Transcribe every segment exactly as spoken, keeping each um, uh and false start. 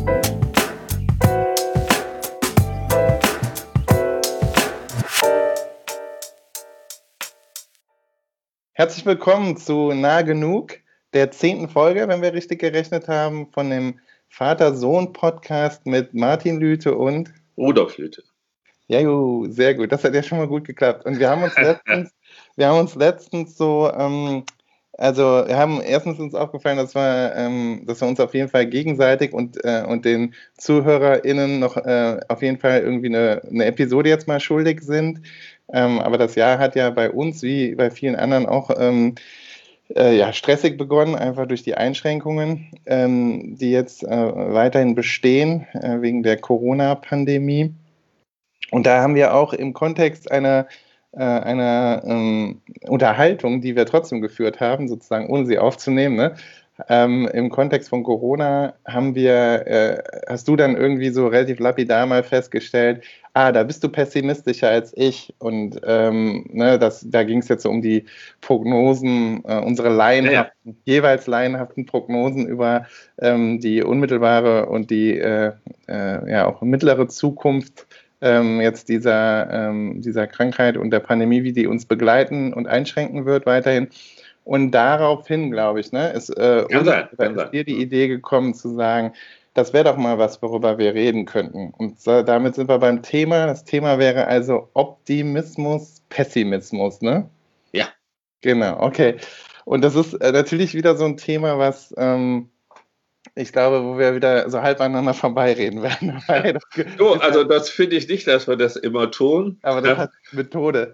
Herzlich willkommen zu Nah Genug, der zehnten Folge, wenn wir richtig gerechnet haben, von dem Vater-Sohn-Podcast mit Martin Lüthe und Rudolf Lüthe. Ja, jo, sehr gut. Das hat ja schon mal gut geklappt. Und wir haben uns letztens, wir haben uns letztens so, ähm, also wir haben erstens uns aufgefallen, dass wir, ähm, dass wir uns auf jeden Fall gegenseitig und, äh, und den ZuhörerInnen noch äh, auf jeden Fall irgendwie eine, eine Episode jetzt mal schuldig sind. Ähm, aber das Jahr hat ja bei uns, wie bei vielen anderen auch, ähm, äh, ja, stressig begonnen, einfach durch die Einschränkungen, ähm, die jetzt äh, weiterhin bestehen, äh, wegen der Corona-Pandemie. Und da haben wir auch im Kontext einer, äh, einer ähm, Unterhaltung, die wir trotzdem geführt haben, sozusagen ohne sie aufzunehmen, ne? Ähm, im Kontext von Corona haben wir, äh, hast du dann irgendwie so relativ lapidar mal festgestellt, ah, da bist du pessimistischer als ich. Und ähm, ne, das, da ging es jetzt so um die Prognosen, äh, unsere laienhaften, ja, ja. jeweils laienhaften Prognosen über ähm, die unmittelbare und die äh, äh, ja auch mittlere Zukunft ähm, jetzt dieser, ähm, dieser Krankheit und der Pandemie, wie die uns begleiten und einschränken wird weiterhin. Und daraufhin, glaube ich, ne, ist, äh, uns, sein, ist dir die Idee gekommen zu sagen, das wäre doch mal was, worüber wir reden könnten. Und so, damit sind wir beim Thema. Das Thema wäre also Optimismus, Pessimismus, ne? Ja. Genau, okay. Und das ist äh, natürlich wieder so ein Thema, was ähm, ich glaube, wo wir wieder so halb aneinander vorbeireden werden. So, also das finde ich nicht, dass wir das immer tun. Aber das hat Methode.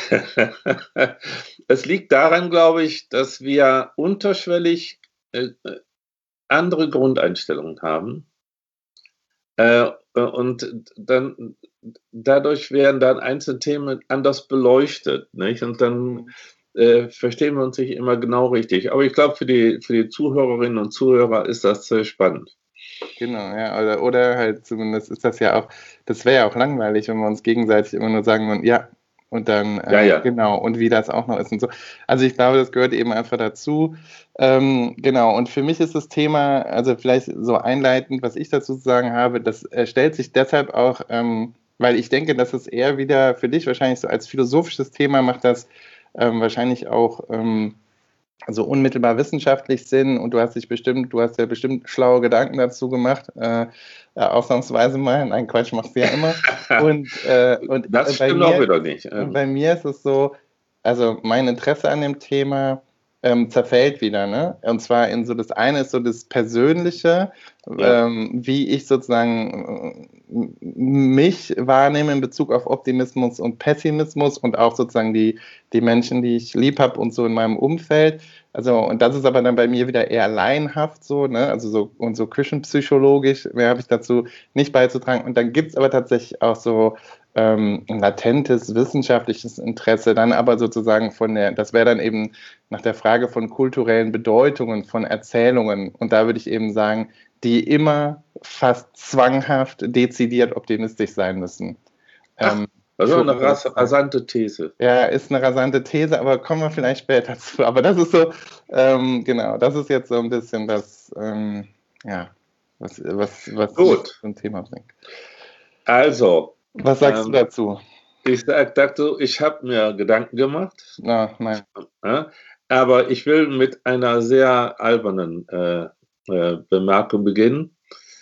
Es liegt daran, glaube ich, dass wir unterschwellig äh, andere Grundeinstellungen haben. Äh, und dann dadurch werden dann einzelne Themen anders beleuchtet, nicht? Und dann äh, verstehen wir uns nicht immer genau richtig. Aber ich glaube, für die, für die Zuhörerinnen und Zuhörer ist das sehr spannend. Genau, ja, oder, oder halt zumindest ist das ja auch, das wäre ja auch langweilig, wenn wir uns gegenseitig immer nur sagen würden, ja, und dann, äh, ja, ja. genau, und wie das auch noch ist und so. Also ich glaube, das gehört eben einfach dazu. Ähm, genau, und für mich ist das Thema, also vielleicht so einleitend, was ich dazu zu sagen habe, das äh, stellt sich deshalb auch, ähm, weil ich denke, dass es eher wieder für dich wahrscheinlich so als philosophisches Thema macht, das ähm, wahrscheinlich auch ähm, so unmittelbar wissenschaftlich Sinn, und du hast dich bestimmt, du hast ja bestimmt schlaue Gedanken dazu gemacht, äh, äh, ausnahmsweise mal, nein, Quatsch, machst du ja immer. Und, äh, und das bei stimmt mir, auch wieder nicht. Und bei mir ist es so, also mein Interesse an dem Thema ähm, zerfällt wieder, ne? Und zwar in so, das eine ist so das Persönliche, ja. ähm, wie ich sozusagen äh, mich wahrnehme in Bezug auf Optimismus und Pessimismus und auch sozusagen die, die Menschen, die ich lieb habe und so in meinem Umfeld. Also, und das ist aber dann bei mir wieder eher laienhaft so, ne? Also so und so küchenpsychologisch, mehr habe ich dazu nicht beizutragen. Und dann gibt es aber tatsächlich auch so ähm, ein latentes wissenschaftliches Interesse, dann aber sozusagen von der, das wäre dann eben nach der Frage von kulturellen Bedeutungen, von Erzählungen. Und da würde ich eben sagen, die immer fast zwanghaft dezidiert optimistisch sein müssen. Ach, ähm, das ist eine ras rasante These. Ja, ist eine rasante These, aber kommen wir vielleicht später zu. Aber das ist so, ähm, genau, das ist jetzt so ein bisschen das, ähm, ja, was, was, was Gut. ein Thema bringt. Also, was sagst ähm, du dazu? Ich sag dazu, ich habe mir Gedanken gemacht. No, nein. Ja, aber ich will mit einer sehr albernen äh, äh, Bemerkung beginnen.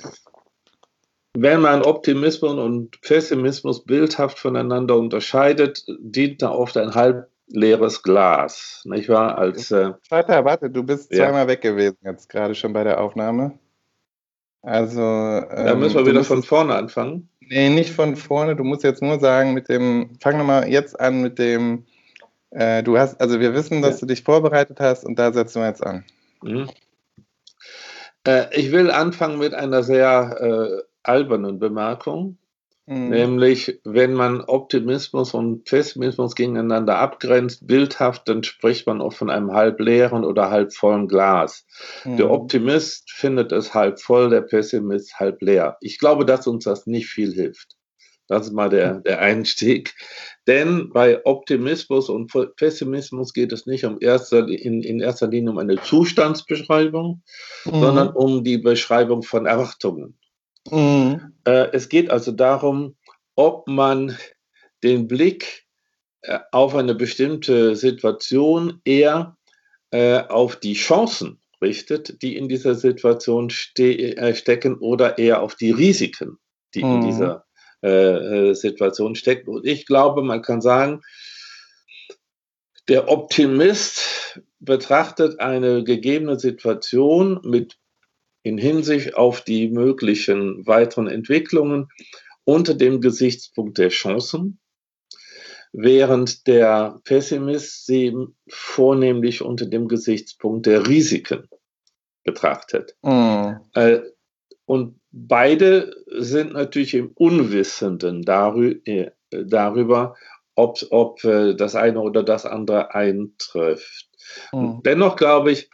Wenn man Optimismus und Pessimismus bildhaft voneinander unterscheidet, dient da oft ein halb leeres Glas, nicht wahr? Als, äh, warte, warte, du bist ja. zweimal weg gewesen jetzt gerade schon bei der Aufnahme. Also, ähm, da müssen wir wieder von vorne anfangen. Nee, nicht von vorne. Du musst jetzt nur sagen mit dem, fang nochmal jetzt an mit dem, äh, du hast, also wir wissen, dass ja. du dich vorbereitet hast und da setzen wir jetzt an. Mhm. Äh, ich will anfangen mit einer sehr äh, albernen Bemerkung. Mhm. Nämlich, wenn man Optimismus und Pessimismus gegeneinander abgrenzt, bildhaft, dann spricht man oft von einem halb leeren oder halb vollen Glas. Mhm. Der Optimist findet es halb voll, der Pessimist halb leer. Ich glaube, dass uns das nicht viel hilft. Das ist mal der, der Einstieg. Denn bei Optimismus und Pessimismus geht es nicht um erster, in, in erster Linie um eine Zustandsbeschreibung, mhm. sondern um die Beschreibung von Erwartungen. Mhm. Äh, es geht also darum, ob man den Blick äh, auf eine bestimmte Situation eher äh, auf die Chancen richtet, die in dieser Situation ste äh, stecken, oder eher auf die Risiken, die mhm. in dieser äh, Situation stecken. Und ich glaube, man kann sagen, der Optimist betrachtet eine gegebene Situation mit in Hinsicht auf die möglichen weiteren Entwicklungen unter dem Gesichtspunkt der Chancen, während der Pessimist sie vornehmlich unter dem Gesichtspunkt der Risiken betrachtet. Mm. Äh, und beide sind natürlich im Unwissenden darü äh, darüber, ob, ob äh, das eine oder das andere eintrifft. Mm. Dennoch glaube ich,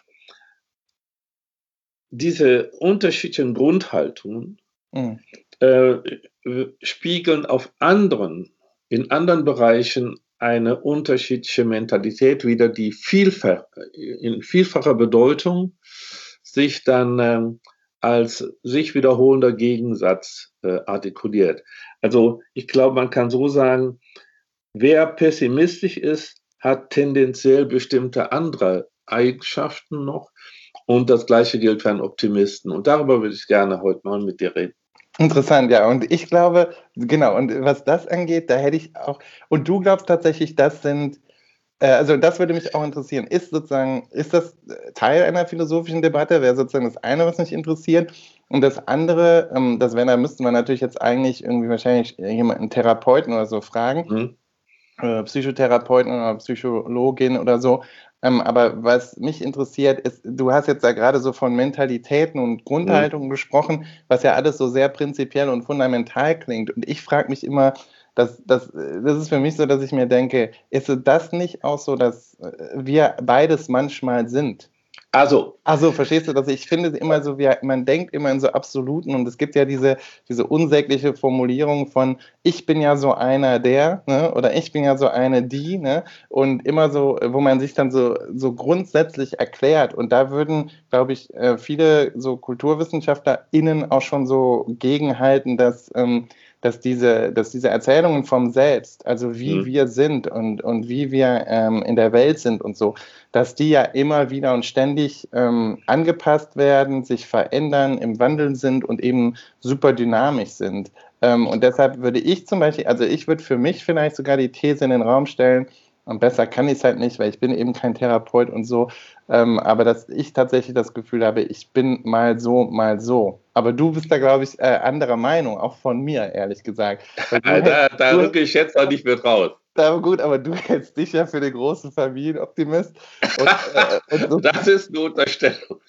diese unterschiedlichen Grundhaltungen mm. äh, spiegeln auf anderen, in anderen Bereichen eine unterschiedliche Mentalität wider, die vielfach, in vielfacher Bedeutung sich dann ähm, als sich wiederholender Gegensatz äh, artikuliert. Also ich glaube, man kann so sagen, wer pessimistisch ist, hat tendenziell bestimmte andere Eigenschaften noch, und das Gleiche gilt für einen Optimisten. Und darüber würde ich gerne heute mal mit dir reden. Interessant, ja. Und ich glaube, genau, und was das angeht, da hätte ich auch, und du glaubst tatsächlich, das sind, äh, also das würde mich auch interessieren, ist sozusagen, ist das Teil einer philosophischen Debatte, wäre sozusagen das eine, was mich interessiert, und das andere, ähm, das wäre, da müssten wir natürlich jetzt eigentlich irgendwie wahrscheinlich jemanden, Therapeuten oder so fragen, mhm. äh, Psychotherapeuten oder Psychologin oder so. Ähm, aber was mich interessiert, ist, du hast jetzt da gerade so von Mentalitäten und Grundhaltungen mhm. gesprochen, was ja alles so sehr prinzipiell und fundamental klingt. Und ich frage mich immer, das, das, das ist für mich so, dass ich mir denke, ist das nicht auch so, dass wir beides manchmal sind? Also, also verstehst du das? Ich finde immer so, wie, man denkt immer in so Absoluten, und es gibt ja diese, diese unsägliche Formulierung von ich bin ja so einer der, ne? Oder ich bin ja so eine die, ne? Und immer so, wo man sich dann so, so grundsätzlich erklärt, und da würden, glaube ich, viele so KulturwissenschaftlerInnen auch schon so gegenhalten, dass ähm, dass diese, dass diese Erzählungen vom Selbst, also wie mhm. wir sind und, und wie wir ähm, in der Welt sind und so, dass die ja immer wieder und ständig ähm, angepasst werden, sich verändern, im Wandel sind und eben super dynamisch sind. Ähm, und deshalb würde ich zum Beispiel, also ich würde für mich vielleicht sogar die These in den Raum stellen, und besser kann ich es halt nicht, weil ich bin eben kein Therapeut und so, ähm, aber dass ich tatsächlich das Gefühl habe, ich bin mal so, mal so. Aber du bist da, glaube ich, äh, anderer Meinung, auch von mir, ehrlich gesagt. da hältst, da rücke ich jetzt auch nicht mehr raus. Aber gut, aber du hältst dich ja für den großen Familienoptimist. Und, äh, und so. Das ist eine Unterstellung.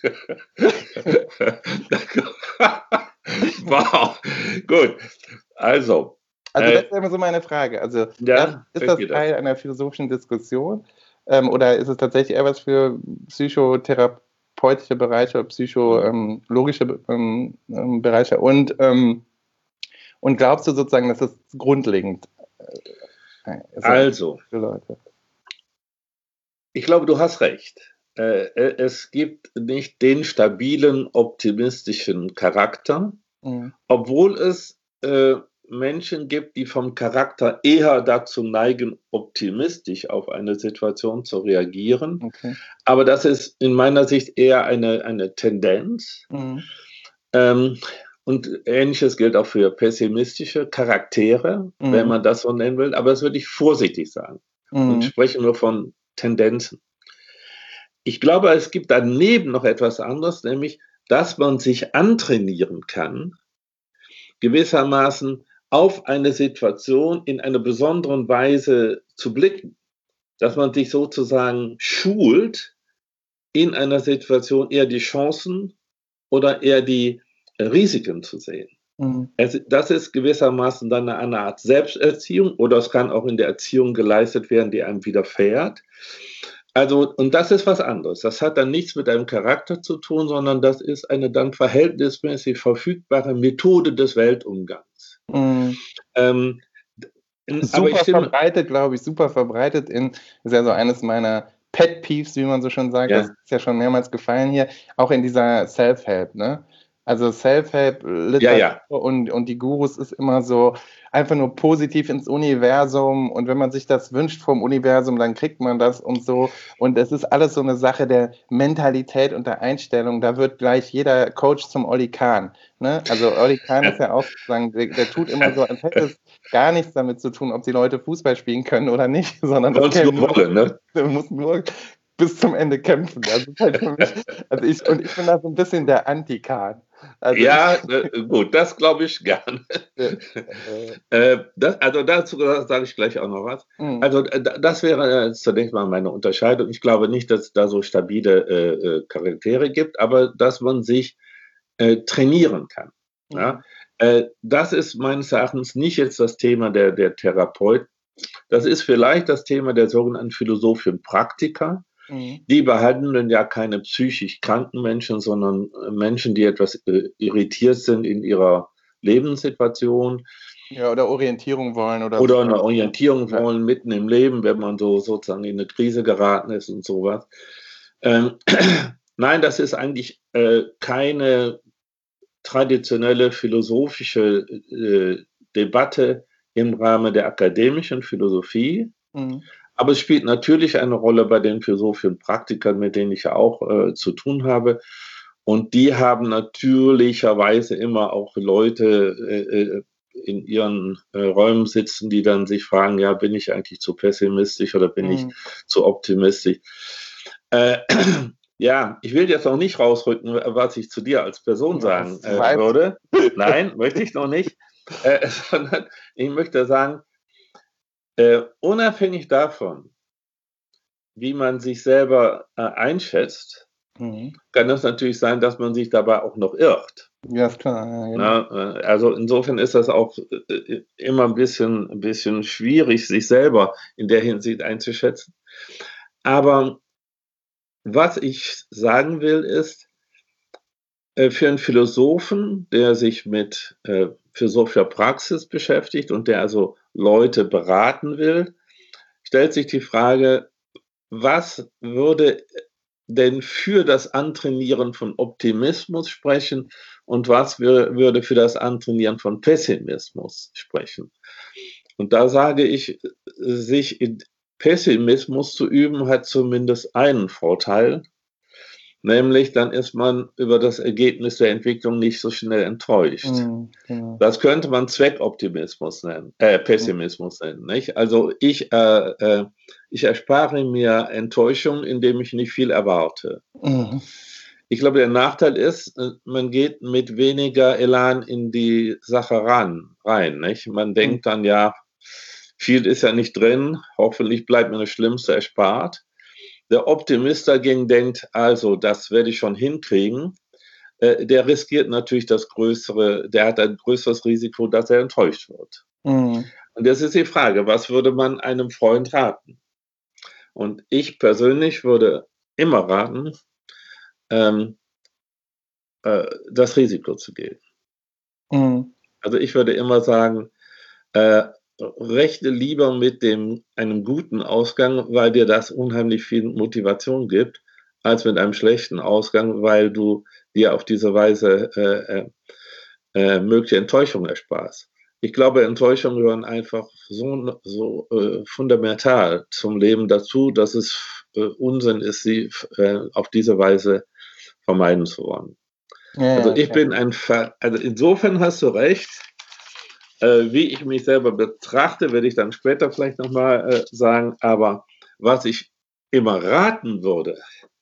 Wow, gut. Also. Also das wäre so meine Frage. Also ja, ist das Teil einer philosophischen Diskussion ähm, oder ist es tatsächlich eher was für psychotherapeutische Bereiche, psychologische ähm, ähm, Bereiche? Und, ähm, und glaubst du sozusagen, dass das grundlegend äh, ist also, für Leute? Ich glaube, du hast recht. Äh, es gibt nicht den stabilen, optimistischen Charakter, mhm. obwohl es äh, Menschen gibt, die vom Charakter eher dazu neigen, optimistisch auf eine Situation zu reagieren. Okay. Aber das ist in meiner Sicht eher eine, eine Tendenz. Mhm. Ähm, und Ähnliches gilt auch für pessimistische Charaktere, mhm. wenn man das so nennen will. Aber das würde ich vorsichtig sagen mhm. und spreche nur von Tendenzen. Ich glaube, es gibt daneben noch etwas anderes, nämlich, dass man sich antrainieren kann, gewissermaßen auf eine Situation in einer besonderen Weise zu blicken, dass man sich sozusagen schult, in einer Situation eher die Chancen oder eher die Risiken zu sehen. Mhm. Es, das ist gewissermaßen dann eine Art Selbsterziehung, oder es kann auch in der Erziehung geleistet werden, die einem widerfährt. Also, und das ist was anderes. Das hat dann nichts mit einem Charakter zu tun, sondern das ist eine dann verhältnismäßig verfügbare Methode des Weltumgangs. Mhm. Ähm, super stimme, verbreitet, glaube ich, super verbreitet in, ist ja so eines meiner Pet Peeves, wie man so schon sagt, ja. Das ist ja schon mehrmals gefallen hier, auch in dieser Self-Help, ne? Also Self-Help-Literatur Ja, ja. und, und die Gurus ist immer so einfach nur positiv ins Universum und wenn man sich das wünscht vom Universum, dann kriegt man das und so. Und es ist alles so eine Sache der Mentalität und der Einstellung. Da wird gleich jeder Coach zum Olli Kahn. Ne? Also Olli Kahn ist ja auch sozusagen, der, der tut immer so, als hätte es gar nichts damit zu tun, ob die Leute Fußball spielen können oder nicht, sondern das Sonst nur wollen, ne? muss nur bis zum Ende kämpfen. Das ist halt für mich, also ich, und ich bin da so ein bisschen der Anti-Kahn. Also ja, äh, gut, das glaube ich gern. äh, das, also dazu sage ich gleich auch noch was. Mhm. Also äh, das wäre äh, zunächst mal meine Unterscheidung. Ich glaube nicht, dass es da so stabile äh, Charaktere gibt, aber dass man sich äh, trainieren kann. Mhm. Ja? Äh, das ist meines Erachtens nicht jetzt das Thema der, der Therapeut. Das ist vielleicht das Thema der sogenannten philosophischen Praktiker. Mhm. Die behandeln ja keine psychisch kranken Menschen, sondern Menschen, die etwas äh, irritiert sind in ihrer Lebenssituation. Ja, oder Orientierung wollen. Oder, oder eine Orientierung ja. wollen mitten im Leben, wenn man so sozusagen in eine Krise geraten ist und sowas. Ähm, Nein, das ist eigentlich äh, keine traditionelle philosophische äh, Debatte im Rahmen der akademischen Philosophie. Mhm. Aber es spielt natürlich eine Rolle bei den philosophischen Praktikern, mit denen ich ja auch äh, zu tun habe. Und die haben natürlicherweise immer auch Leute äh, in ihren äh, Räumen sitzen, die dann sich fragen, ja, bin ich eigentlich zu pessimistisch oder bin mhm. ich zu optimistisch? Äh, ja, ich will jetzt noch nicht rausrücken, was ich zu dir als Person sagen äh, würde. Nein, möchte ich noch nicht. Äh, sondern ich möchte sagen, äh, unabhängig davon, wie man sich selber äh, einschätzt, mhm. kann es natürlich sein, dass man sich dabei auch noch irrt. Ja, ist klar. Ja, genau. Na, äh, also insofern ist das auch äh, immer ein bisschen, ein bisschen schwierig, sich selber in der Hinsicht einzuschätzen. Aber was ich sagen will, ist, äh, für einen Philosophen, der sich mit äh, philosophischer Praxis beschäftigt und der also Leute beraten will, stellt sich die Frage, was würde denn für das Antrainieren von Optimismus sprechen und was würde für das Antrainieren von Pessimismus sprechen? Und da sage ich, sich in Pessimismus zu üben, hat zumindest einen Vorteil, nämlich dann ist man über das Ergebnis der Entwicklung nicht so schnell enttäuscht. Mhm, genau. Das könnte man Zweckoptimismus nennen, äh, Pessimismus nennen. Nicht? Also ich, äh, äh, ich erspare mir Enttäuschung, indem ich nicht viel erwarte. Mhm. Ich glaube, der Nachteil ist, man geht mit weniger Elan in die Sache ran, rein. Nicht? Man mhm. denkt dann, ja, viel ist ja nicht drin, hoffentlich bleibt mir das Schlimmste erspart. Der Optimist dagegen denkt, also das werde ich schon hinkriegen, äh, der riskiert natürlich das größere, der hat ein größeres Risiko, dass er enttäuscht wird. Mhm. Und das ist die Frage, was würde man einem Freund raten? Und ich persönlich würde immer raten, ähm, äh, das Risiko zu gehen. Mhm. Also ich würde immer sagen, äh, rechne lieber mit dem, einem guten Ausgang, weil dir das unheimlich viel Motivation gibt, als mit einem schlechten Ausgang, weil du dir auf diese Weise äh, äh, mögliche Enttäuschung ersparst. Ich glaube, Enttäuschungen gehören einfach so, so äh, fundamental zum Leben dazu, dass es äh, Unsinn ist, sie äh, auf diese Weise vermeiden zu wollen. Ja, also ich ja. bin ein Ver also insofern hast du recht. Äh, wie ich mich selber betrachte, werde ich dann später vielleicht nochmal äh, sagen. Aber was ich immer raten würde,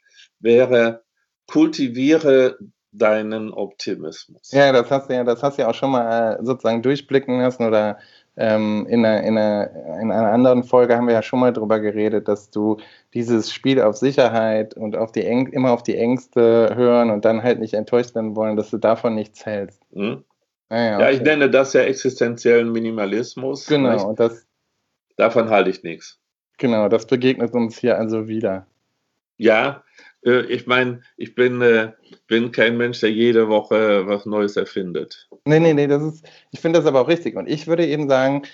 wäre, kultiviere deinen Optimismus. Ja, das hast du ja, das hast du ja auch schon mal äh, sozusagen durchblicken lassen oder ähm, in, einer, in, einer, in einer anderen Folge haben wir ja schon mal drüber geredet, dass du dieses Spiel auf Sicherheit und auf die Äng immer auf die Ängste hören und dann halt nicht enttäuscht werden wollen, dass du davon nichts hältst. Hm? Ah, ja, ja, okay. Ich nenne das ja existenziellen Minimalismus. Genau, nicht? Und das. Davon halte ich nichts. Genau, das begegnet uns hier also wieder. Ja, äh, ich meine, ich bin, äh, bin kein Mensch, der jede Woche was Neues erfindet. Nee, nee, nee, das ist, ich finde das aber auch richtig. Und ich würde eben sagen,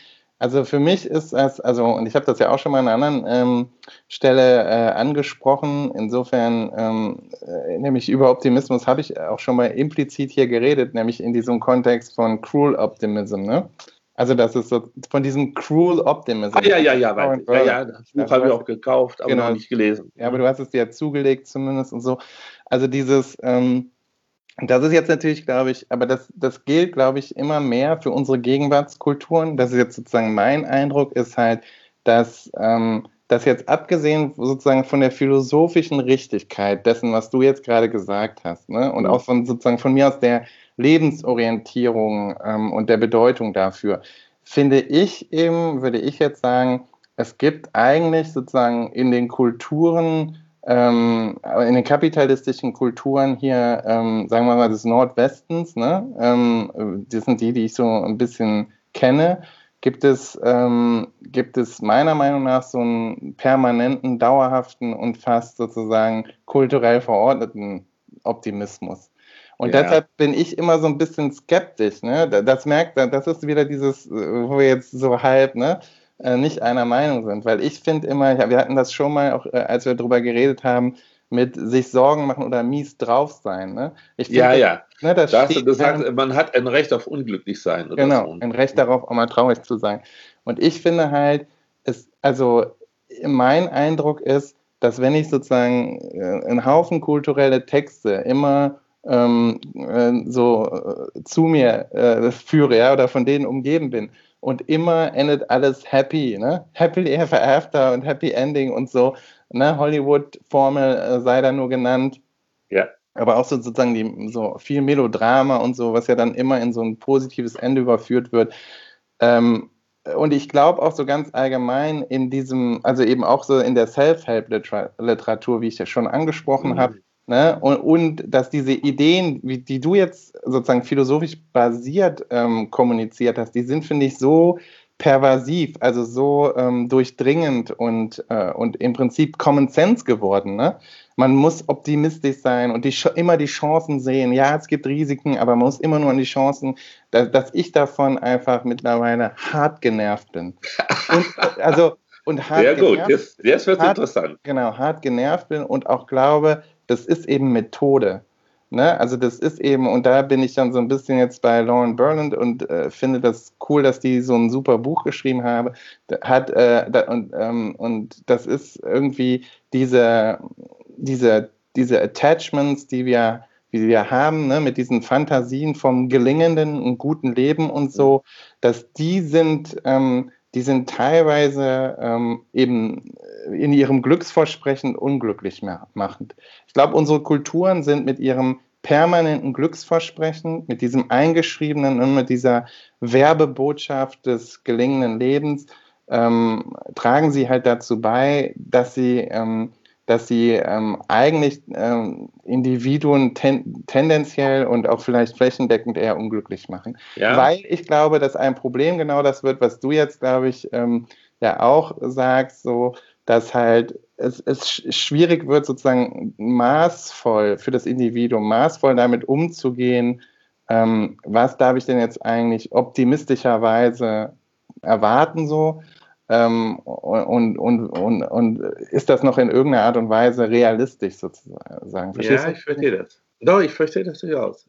Also für mich ist das, also, und ich habe das ja auch schon mal an einer anderen ähm, Stelle äh, angesprochen, insofern, ähm, äh, nämlich über Optimismus habe ich auch schon mal implizit hier geredet, nämlich in diesem Kontext von Cruel Optimism, ne? Also das ist so von diesem Cruel Optimism. Ah, ja, ja, ja, weiß ich. Ja, ja, das Buch Also, habe ich hast, auch gekauft, aber genau, noch nicht gelesen. ja, aber du hast es dir ja zugelegt zumindest und so. Also dieses, ähm, das ist jetzt natürlich, glaube ich, aber das, das gilt, glaube ich, immer mehr für unsere Gegenwartskulturen. Das ist jetzt sozusagen mein Eindruck, ist halt, dass ähm, das jetzt abgesehen sozusagen von der philosophischen Richtigkeit dessen, was du jetzt gerade gesagt hast, ne, und Mhm. auch von sozusagen von mir aus der Lebensorientierung ähm, und der Bedeutung dafür, finde ich eben, würde ich jetzt sagen, es gibt eigentlich sozusagen in den Kulturen, ähm, in den kapitalistischen Kulturen hier, ähm, sagen wir mal, des Nordwestens, ne, ähm, das sind die, die ich so ein bisschen kenne, gibt es, ähm, gibt es meiner Meinung nach so einen permanenten, dauerhaften und fast sozusagen kulturell verordneten Optimismus. Und Ja. deshalb bin ich immer so ein bisschen skeptisch. Ne? Das merkt, das ist wieder dieses, wo wir jetzt so halb, ne, nicht einer Meinung sind. Weil ich finde immer, ja, wir hatten das schon mal, auch als wir darüber geredet haben, mit sich Sorgen machen oder mies drauf sein. Ne? Ich find, Ja, das, ja. ne, das Da hast du steht gesagt, einem, man hat ein Recht auf unglücklich sein oder genau, so. ein Recht darauf, auch mal traurig zu sein. Und ich finde halt, es, also mein Eindruck ist, dass wenn ich sozusagen äh, einen Haufen kulturelle Texte immer ähm, äh, so äh, zu mir äh, führe, ja, oder von denen umgeben bin und immer endet alles happy, ne? Happily ever after und Happy Ending und so, ne? Hollywood-Formel äh, sei da nur genannt. Ja. Aber auch so sozusagen die, so viel Melodrama und so, was ja dann immer in so ein positives Ende überführt wird. Ähm, und ich glaube auch so ganz allgemein in diesem, also eben auch so in der Self-Help-Literatur, wie ich ja schon angesprochen habe, Mhm. ne? Und, und dass diese Ideen, wie, die du jetzt sozusagen philosophisch basiert ähm, kommuniziert hast, die sind, finde ich, so pervasiv, also so ähm, durchdringend und, äh, und im Prinzip Common Sense geworden. Ne? Man muss optimistisch sein und die, immer die Chancen sehen. Ja, es gibt Risiken, aber man muss immer nur an die Chancen, dass, dass ich davon einfach mittlerweile hart genervt bin. Und also und hart Sehr gut, genervt, jetzt, jetzt wird es hart, interessant. genau, hart genervt bin und auch glaube, das ist eben Methode. Ne? Also das ist eben, und da bin ich dann so ein bisschen jetzt bei Lauren Berland und äh, finde das cool, dass die so ein super Buch geschrieben habe, hat, äh, da, und, ähm, und das ist irgendwie diese, diese, diese Attachments, die wir, die wir haben, ne, mit diesen Fantasien vom gelingenden und guten Leben und so, dass die sind, ähm, die sind teilweise ähm, eben in ihrem Glücksversprechen unglücklich machend. Ich glaube, unsere Kulturen sind mit ihrem permanenten Glücksversprechen, mit diesem eingeschriebenen und mit dieser Werbebotschaft des gelingenden Lebens, ähm, tragen sie halt dazu bei, dass sie, ähm, dass sie ähm, eigentlich ähm, Individuen ten tendenziell und auch vielleicht flächendeckend eher unglücklich machen. Ja? Weil ich glaube, dass ein Problem genau das wird, was du jetzt, glaube ich, ähm, ja auch sagst, so, dass halt es, es schwierig wird, sozusagen maßvoll für das Individuum, maßvoll damit umzugehen, ähm, was darf ich denn jetzt eigentlich optimistischerweise erwarten so ähm, und, und, und, und ist das noch in irgendeiner Art und Weise realistisch sozusagen? Verstehst Ja, du? ich verstehe das. Doch, ich verstehe das durchaus.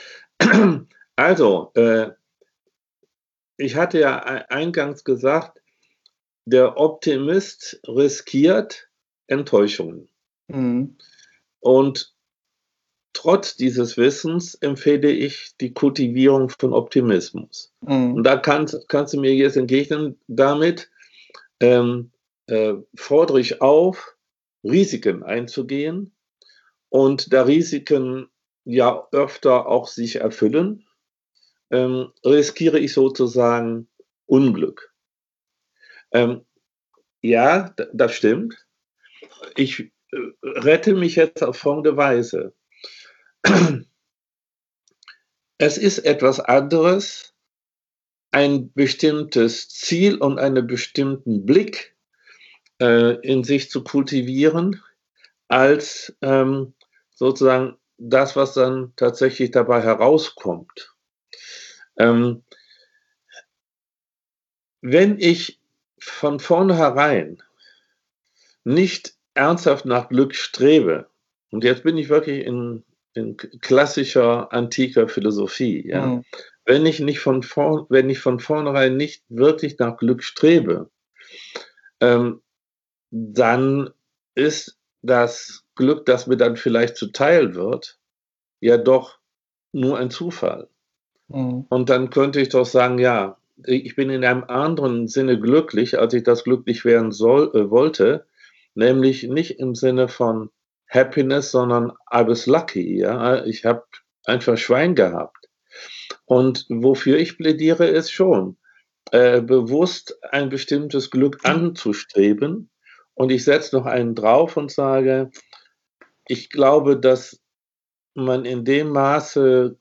Also, äh, ich hatte ja eingangs gesagt, der Optimist riskiert Enttäuschungen. Mhm. Und trotz dieses Wissens empfehle ich die Kultivierung von Optimismus. Mhm. Und da kannst, kannst du mir jetzt entgegnen, damit ähm, äh, fordere ich auf, Risiken einzugehen. Und da Risiken ja öfter auch sich erfüllen, ähm, riskiere ich sozusagen Unglück. Ähm, ja, das stimmt. Ich äh, rette mich jetzt auf folgende Weise. Es ist etwas anderes, ein bestimmtes Ziel und einen bestimmten Blick äh, in sich zu kultivieren, als ähm, sozusagen das, was dann tatsächlich dabei herauskommt. Ähm, wenn ich von vornherein nicht ernsthaft nach Glück strebe, und jetzt bin ich wirklich in, in klassischer antiker Philosophie, ja, Mhm. wenn ich nicht von vor, wenn ich von vornherein nicht wirklich nach Glück strebe, ähm, dann ist das Glück, das mir dann vielleicht zuteil wird, ja doch nur ein Zufall. Mhm. Und dann könnte ich doch sagen, ja, ich bin in einem anderen Sinne glücklich, als ich das glücklich werden soll, äh, wollte, nämlich nicht im Sinne von Happiness, sondern I was lucky, ja. Ich habe einfach Schwein gehabt. Und wofür ich plädiere, ist schon, äh, bewusst ein bestimmtes Glück anzustreben. Und ich setze noch einen drauf und sage, ich glaube, dass man in dem Maße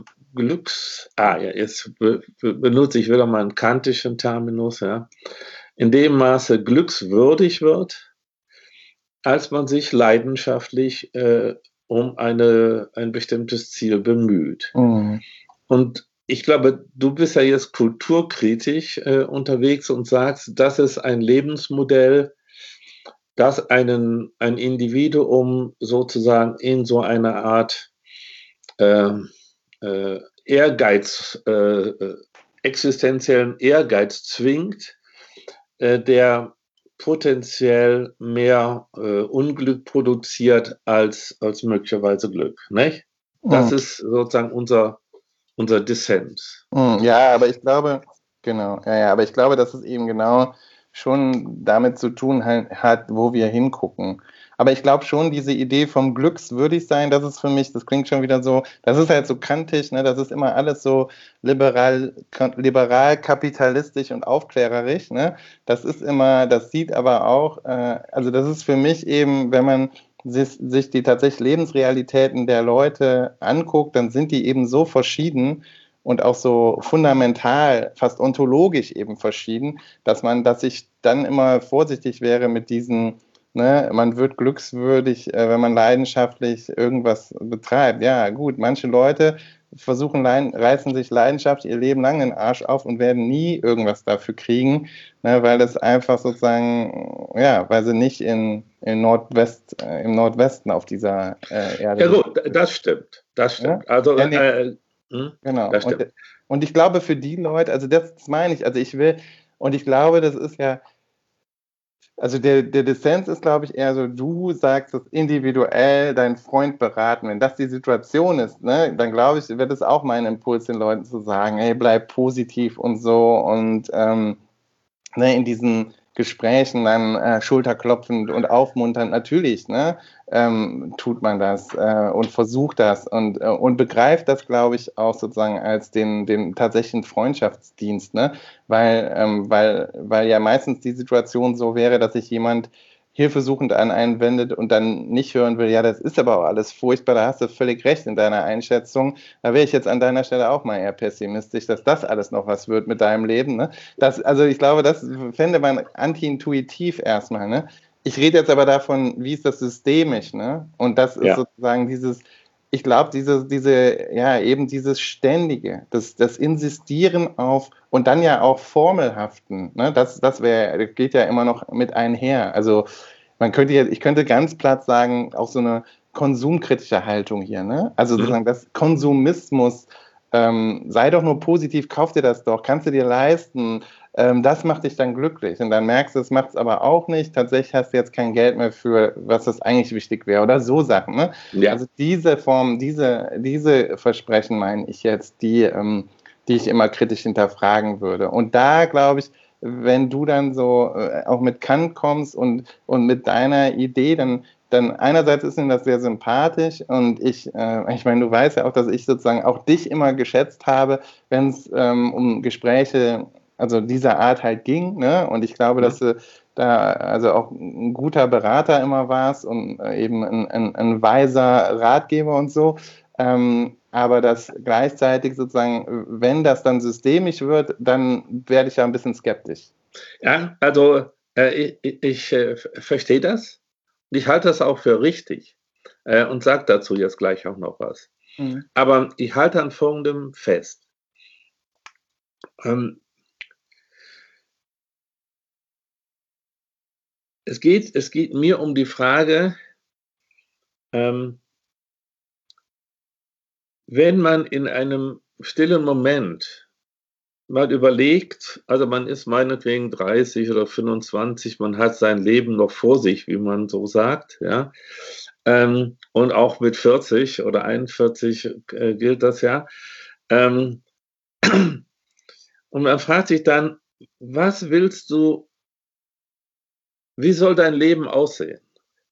Glücks, ah ja, jetzt be be benutze ich wieder mal einen kantischen Terminus, ja, in dem Maße glückswürdig wird, als man sich leidenschaftlich äh, um eine, ein bestimmtes Ziel bemüht. Mhm. Und ich glaube, du bist ja jetzt kulturkritisch äh, unterwegs und sagst, das ist ein Lebensmodell, das einen, ein Individuum sozusagen in so eine Art äh, äh, Ehrgeiz, äh, äh, existenziellen Ehrgeiz zwingt, äh, der potenziell mehr äh, Unglück produziert als, als möglicherweise Glück. Nicht? Das Mhm. ist sozusagen unser, unser Dissens. Mhm. Ja, aber ich glaube, genau, ja, ja, aber ich glaube, dass es eben genau schon damit zu tun ha- hat, wo wir hingucken. Aber ich glaube schon, diese Idee vom Glückswürdigsein, das ist für mich, das klingt schon wieder so, das ist halt so kantig, ne? Das ist immer alles so liberal, ka- liberal, kapitalistisch und aufklärerisch, ne? Das ist immer, das sieht aber auch, äh, also das ist für mich eben, wenn man sich, sich die tatsächlich Lebensrealitäten der Leute anguckt, dann sind die eben so verschieden und auch so fundamental, fast ontologisch eben verschieden, dass man, dass ich dann immer vorsichtig wäre mit diesen, ne, man wird glückswürdig, äh, wenn man leidenschaftlich irgendwas betreibt. Ja, gut, manche Leute versuchen, leiden, reißen sich leidenschaftlich ihr Leben lang den Arsch auf und werden nie irgendwas dafür kriegen, ne, weil das einfach sozusagen, ja, weil sie nicht in, in Nordwest, äh, im Nordwesten auf dieser äh, Erde Ja leben. gut, das stimmt. Das Ja? stimmt. Also, Ja, nee, äh, hm, genau. das Und, stimmt. und ich glaube, für die Leute, also das, das meine ich, also ich will, und ich glaube, das ist ja, also der, der Dissens ist, glaube ich, eher so, du sagst das individuell deinen Freund beraten. Wenn das die Situation ist, ne, dann glaube ich, wird es auch mein Impuls, den Leuten zu sagen, hey, bleib positiv und so und ähm, ne, in diesen Gesprächen dann äh, schulterklopfend und aufmunternd, natürlich, ne, ähm, tut man das äh, und versucht das und, äh, und begreift das, glaube ich, auch sozusagen als den, den tatsächlichen Freundschaftsdienst, ne, weil, ähm, weil, weil ja meistens die Situation so wäre, dass sich jemand hilfesuchend an einen wendet und dann nicht hören will, ja, das ist aber auch alles furchtbar, da hast du völlig recht in deiner Einschätzung, da wäre ich jetzt an deiner Stelle auch mal eher pessimistisch, dass das alles noch was wird mit deinem Leben, ne? Das, also ich glaube, das fände man anti-intuitiv erstmal. Ne? Ich rede jetzt aber davon, wie ist das systemisch, ne? Und das ist Ja. sozusagen dieses, ich glaube, diese, diese, ja, eben dieses Ständige, das, das Insistieren auf und dann ja auch Formelhaften, ne? Das, das wäre, geht ja immer noch mit einher. Also man könnte jetzt, ich könnte ganz platt sagen, auch so eine konsumkritische Haltung hier, ne? Also Hm? sozusagen das Konsumismus, ähm, sei doch nur positiv, kauf dir das doch, kannst du dir leisten, ähm, das macht dich dann glücklich. Und dann merkst du, es macht es aber auch nicht. Tatsächlich hast du jetzt kein Geld mehr für, was das eigentlich wichtig wäre oder so Sachen. Ne? Ja. Also diese Form, diese, diese Versprechen meine ich jetzt, die, ähm, die ich immer kritisch hinterfragen würde. Und da glaube ich, wenn du dann so äh, auch mit Kant kommst und, und mit deiner Idee, dann dann einerseits ist ihm das sehr sympathisch und ich, äh, ich meine, du weißt ja auch, dass ich sozusagen auch dich immer geschätzt habe, wenn es ähm, um Gespräche, also dieser Art halt ging, ne? Und ich glaube, Hm? dass du da also auch ein guter Berater immer warst und äh, eben ein, ein, ein weiser Ratgeber und so. Ähm, aber dass gleichzeitig sozusagen, wenn das dann systemisch wird, dann werde ich ja ein bisschen skeptisch. Ja, also äh, ich, ich äh, verstehe das. Und ich halte das auch für richtig äh, und sage dazu jetzt gleich auch noch was. Mhm. Aber ich halte an Folgendem fest. Ähm, es geht, es geht mir um die Frage, ähm, wenn man in einem stillen Moment mal überlegt, also man ist meinetwegen dreißig oder fünfundzwanzig, man hat sein Leben noch vor sich, wie man so sagt, ja, ähm, und auch mit vierzig oder einundvierzig äh, gilt das ja. Ähm, und man fragt sich dann, was willst du, wie soll dein Leben aussehen?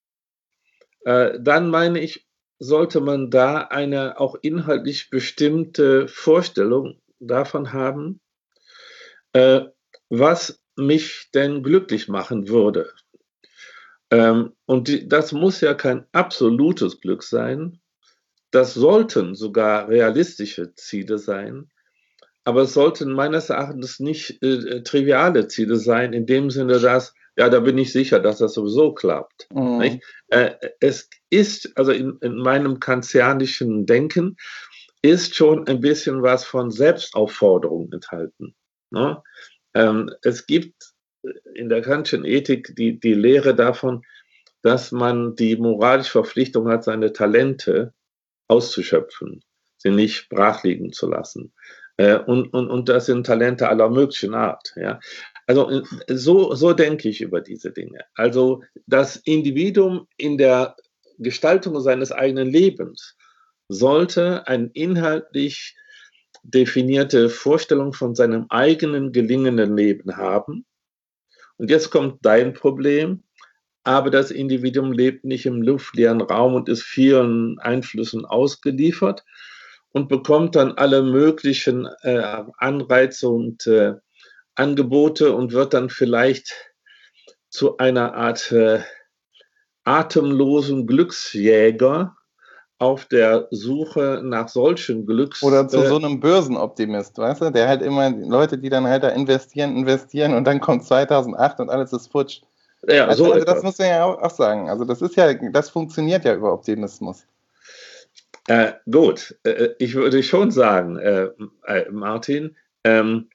Äh, dann meine ich, sollte man da eine auch inhaltlich bestimmte Vorstellung davon haben, äh, was mich denn glücklich machen würde. Ähm, und die, das muss ja kein absolutes Glück sein. Das sollten sogar realistische Ziele sein. Aber es sollten meines Erachtens nicht äh, triviale Ziele sein, in dem Sinne, dass, ja, da bin ich sicher, dass das sowieso klappt. Mhm. Nicht? Äh, es ist, also in, in meinem kantianischen Denken, ist schon ein bisschen was von Selbstaufforderung enthalten. Ne? Ähm, es gibt in der kantischen Ethik die, die Lehre davon, dass man die moralische Verpflichtung hat, seine Talente auszuschöpfen, sie nicht brach liegen zu lassen. Äh, und, und, und das sind Talente aller möglichen Art. Ja? Also so, so denke ich über diese Dinge. Also das Individuum in der Gestaltung seines eigenen Lebens sollte eine inhaltlich definierte Vorstellung von seinem eigenen gelingenden Leben haben. Und jetzt kommt dein Problem. Aber das Individuum lebt nicht im luftleeren Raum und ist vielen Einflüssen ausgeliefert und bekommt dann alle möglichen äh, Anreize und äh, Angebote und wird dann vielleicht zu einer Art äh, atemlosen Glücksjäger auf der Suche nach solchen Glücks... Oder zu so einem Börsenoptimist, weißt du? Der halt immer Leute, die dann halt da investieren, investieren und dann kommt zweitausendacht und alles ist futsch. Ja, also, so also das etwas. muss man ja auch, auch sagen. Also das ist ja, das funktioniert ja über Optimismus. Äh, gut, äh, ich würde schon sagen, äh, äh, Martin, ähm,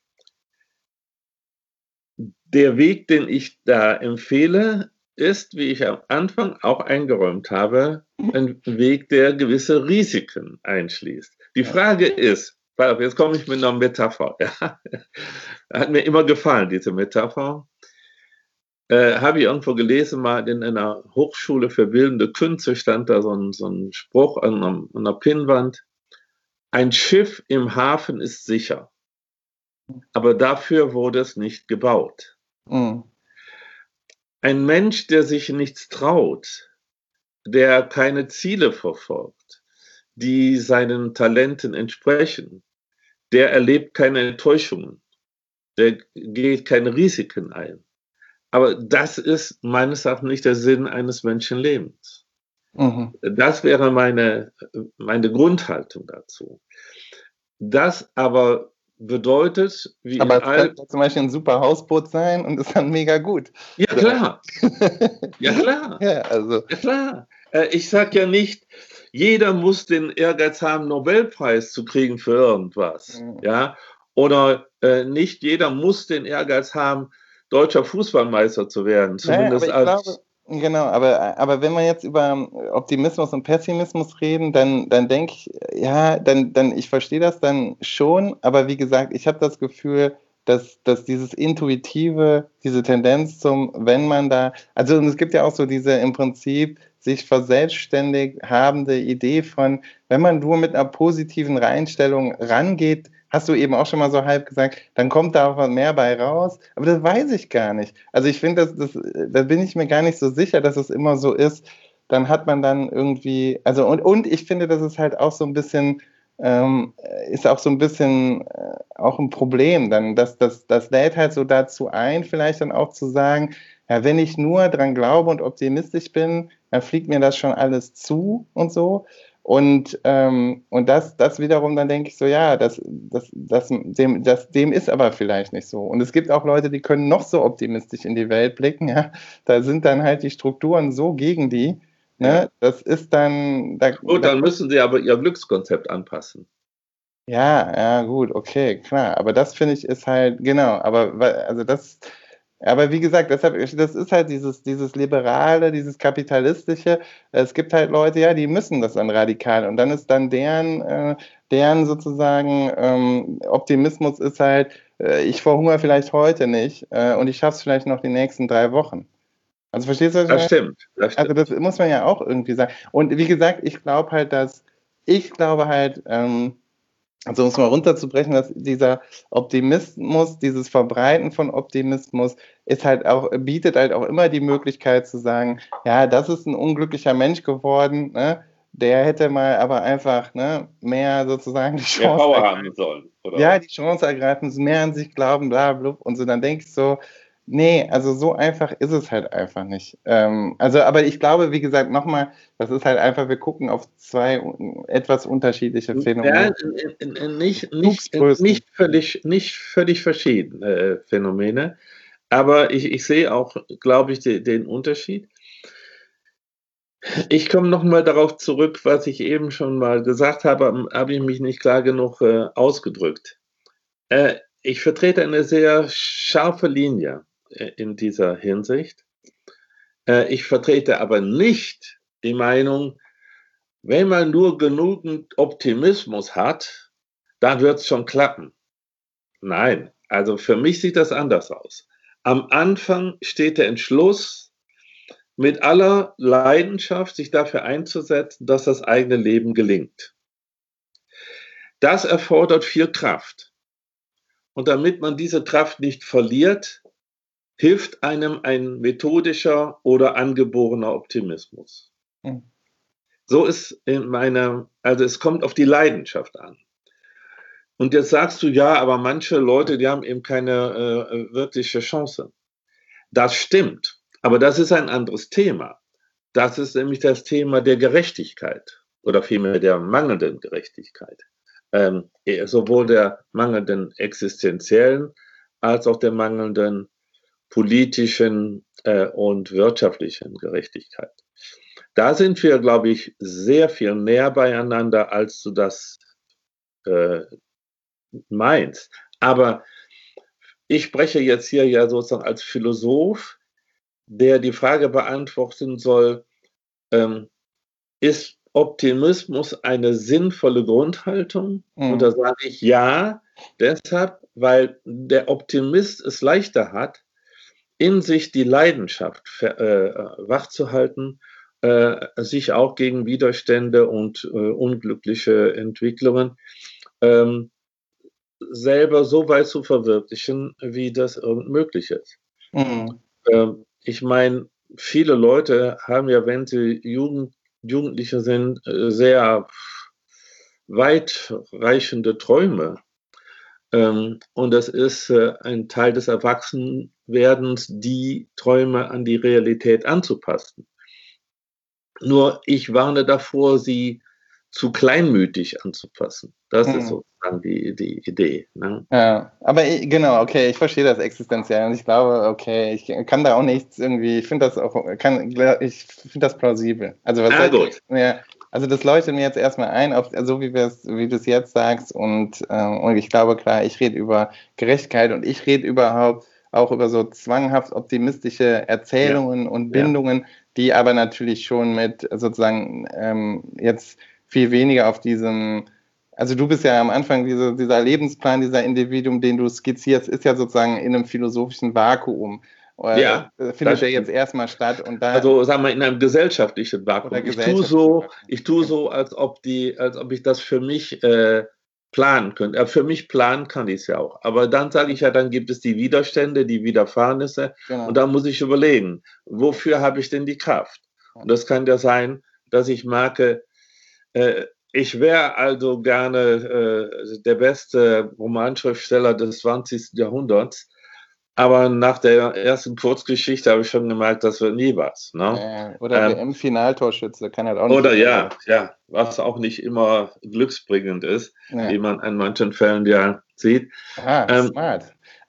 der Weg, den ich da empfehle, ist, wie ich am Anfang auch eingeräumt habe, ein Weg, der gewisse Risiken einschließt. Die Frage ist, jetzt komme ich mit einer Metapher. Ja. Hat mir immer gefallen, diese Metapher. Äh, habe ich irgendwo gelesen, mal in einer Hochschule für bildende Künste stand da so ein, so ein Spruch an einer, an einer Pinnwand. Ein Schiff im Hafen ist sicher, aber dafür wurde es nicht gebaut. Mhm. Ein Mensch, der sich nichts traut, der keine Ziele verfolgt, die seinen Talenten entsprechen, der erlebt keine Enttäuschungen, der geht keine Risiken ein. Aber das ist meines Erachtens nicht der Sinn eines Menschenlebens. Mhm. Das wäre meine, meine Grundhaltung dazu. Das aber bedeutet, wie aber in es könnte zum Beispiel ein super Hausboot sein und ist dann mega gut. Ja, klar. Ja, klar. Ja, also. Ja, klar. Äh, ich sage ja nicht, jeder muss den Ehrgeiz haben, Nobelpreis zu kriegen für irgendwas. Mhm. Ja? Oder äh, nicht jeder muss den Ehrgeiz haben, deutscher Fußballmeister zu werden. Zumindest naja, aber ich als. glaube, genau, aber, aber wenn wir jetzt über Optimismus und Pessimismus reden, dann, dann denke ich, ja, dann, dann, ich verstehe das dann schon, aber wie gesagt, ich habe das Gefühl, dass, dass dieses Intuitive, diese Tendenz zum, wenn man da, also es gibt ja auch so diese im Prinzip sich verselbstständigt habende Idee von, wenn man nur mit einer positiven Einstellung rangeht, hast du eben auch schon mal so halb gesagt, dann kommt da auch was mehr bei raus. Aber das weiß ich gar nicht. Also ich finde, das, das, da bin ich mir gar nicht so sicher, dass es immer so ist. Dann hat man dann irgendwie, also und, und ich finde, das ist halt auch so ein bisschen, ähm, ist auch so ein bisschen äh, auch ein Problem. Dann, das, das, das lädt halt so dazu ein, vielleicht dann auch zu sagen, ja, wenn ich nur dran glaube und optimistisch bin, dann fliegt mir das schon alles zu und so. Und, ähm, und das, das wiederum, dann denke ich so, ja, das, das, das, dem, das, dem ist aber vielleicht nicht so. Und es gibt auch Leute, die können noch so optimistisch in die Welt blicken, ja. Da sind dann halt die Strukturen so gegen die, ne? Ja. Das ist dann. Da, gut, dann da, müssen sie aber ihr Glückskonzept anpassen. Ja, ja, gut, okay, klar. Aber das finde ich ist halt, genau, aber also das. Aber wie gesagt, deshalb, das ist halt dieses, dieses Liberale, dieses Kapitalistische. Es gibt halt Leute, ja, die müssen das dann radikal. Und dann ist dann deren, äh, deren sozusagen ähm, Optimismus ist halt, äh, ich verhungere vielleicht heute nicht äh, und ich schaffe es vielleicht noch die nächsten drei Wochen. Also verstehst du, was ich Das meine? stimmt, das Also stimmt. das muss man ja auch irgendwie sagen. Und wie gesagt, ich glaube halt, dass, ich glaube halt, ähm, also um es mal runterzubrechen, dass dieser Optimismus, dieses Verbreiten von Optimismus ist halt auch, bietet halt auch immer die Möglichkeit zu sagen, ja, das ist ein unglücklicher Mensch geworden, ne? Der hätte mal aber einfach, ne, mehr sozusagen die Mehr Chance Power ergreifen. haben sollen, oder Ja, was? die Chance ergreifen, mehr an sich glauben, bla bla und so. Dann denke ich so, nee, also so einfach ist es halt einfach nicht. Ähm, also, aber ich glaube, wie gesagt, nochmal, das ist halt einfach, wir gucken auf zwei un- etwas unterschiedliche Ja, Phänomene. in, in, nicht, nicht, Bezugsgrößen. nicht, völlig, nicht völlig verschiedene äh, Phänomene, aber ich, ich sehe auch, glaube ich, de, den Unterschied. Ich komme nochmal darauf zurück, was ich eben schon mal gesagt habe, habe ich mich nicht klar genug äh, ausgedrückt. Äh, ich vertrete eine sehr scharfe Linie äh, in dieser Hinsicht. Äh, ich vertrete aber nicht die Meinung, wenn man nur genügend Optimismus hat, dann wird es schon klappen. Nein, also für mich sieht das anders aus. Am Anfang steht der Entschluss, mit aller Leidenschaft sich dafür einzusetzen, dass das eigene Leben gelingt. Das erfordert viel Kraft. Und damit man diese Kraft nicht verliert, hilft einem ein methodischer oder angeborener Optimismus. Hm. So ist in meiner, also es kommt auf die Leidenschaft an. Und jetzt sagst du, ja, aber manche Leute, die haben eben keine äh, wirkliche Chance. Das stimmt, aber das ist ein anderes Thema. Das ist nämlich das Thema der Gerechtigkeit oder vielmehr der mangelnden Gerechtigkeit. Ähm, sowohl der mangelnden existenziellen als auch der mangelnden politischen äh, und wirtschaftlichen Gerechtigkeit. Da sind wir, glaube ich, sehr viel näher beieinander, als du das äh, meinst. Aber ich spreche jetzt hier ja sozusagen als Philosoph, der die Frage beantworten soll, ähm, ist Optimismus eine sinnvolle Grundhaltung? Mhm. Und da sage ich ja, deshalb, weil der Optimist es leichter hat, in sich die Leidenschaft äh, wachzuhalten, äh, sich auch gegen Widerstände und äh, unglückliche Entwicklungen ähm, selber so weit zu verwirklichen, wie das irgend möglich ist. Mhm. Ähm, ich meine, viele Leute haben ja, wenn sie Jugend, Jugendliche sind, äh, sehr weitreichende Träume. Ähm, und das ist äh, ein Teil des Erwachsenwerdens, die Träume an die Realität anzupassen. Nur ich warne davor, sie zu kleinmütig anzupassen. Das Mhm. ist sozusagen die, die Idee. Ne? Ja, aber ich, genau, okay, ich verstehe das existenziell und ich glaube, okay, ich kann da auch nichts irgendwie, ich finde das auch, kann, ich finde das plausibel. Also was Ah, soll gut. ich, ja, also das leuchtet mir jetzt erstmal ein, auf, so wie wir es, wie du es jetzt sagst und, äh, und ich glaube, klar, ich rede über Gerechtigkeit und ich rede überhaupt auch über so zwanghaft optimistische Erzählungen Ja. und Bindungen, ja. Die aber natürlich schon mit sozusagen ähm, jetzt viel weniger auf diesem. Also du bist ja am Anfang, diese, dieser Lebensplan, dieser Individuum, den du skizzierst, ist ja sozusagen in einem philosophischen Vakuum. Ja, äh, findet der jetzt erstmal statt und da. Also sagen wir in einem gesellschaftlichen Vakuum. Ich tue so, ich tue so, als ob die, als ob ich das für mich äh, planen könnte. Äh, für mich planen kann ich es ja auch. Aber dann sage ich ja, dann gibt es die Widerstände, die Widerfahrnisse. Genau. Und dann muss ich überlegen, wofür habe ich denn die Kraft? Und das kann ja sein, dass ich merke, äh, ich wäre also gerne äh, der beste Romanschriftsteller des zwanzigsten Jahrhunderts, aber nach der ersten Kurzgeschichte habe ich schon gemerkt, das wird nie was. Ne? Äh, oder ähm, W M-Finaltorschütze kann halt auch nicht. Oder ja, ja, was auch nicht immer glücksbringend ist, ja. Wie man an manchen Fällen ja sieht. Ah, ähm, smart.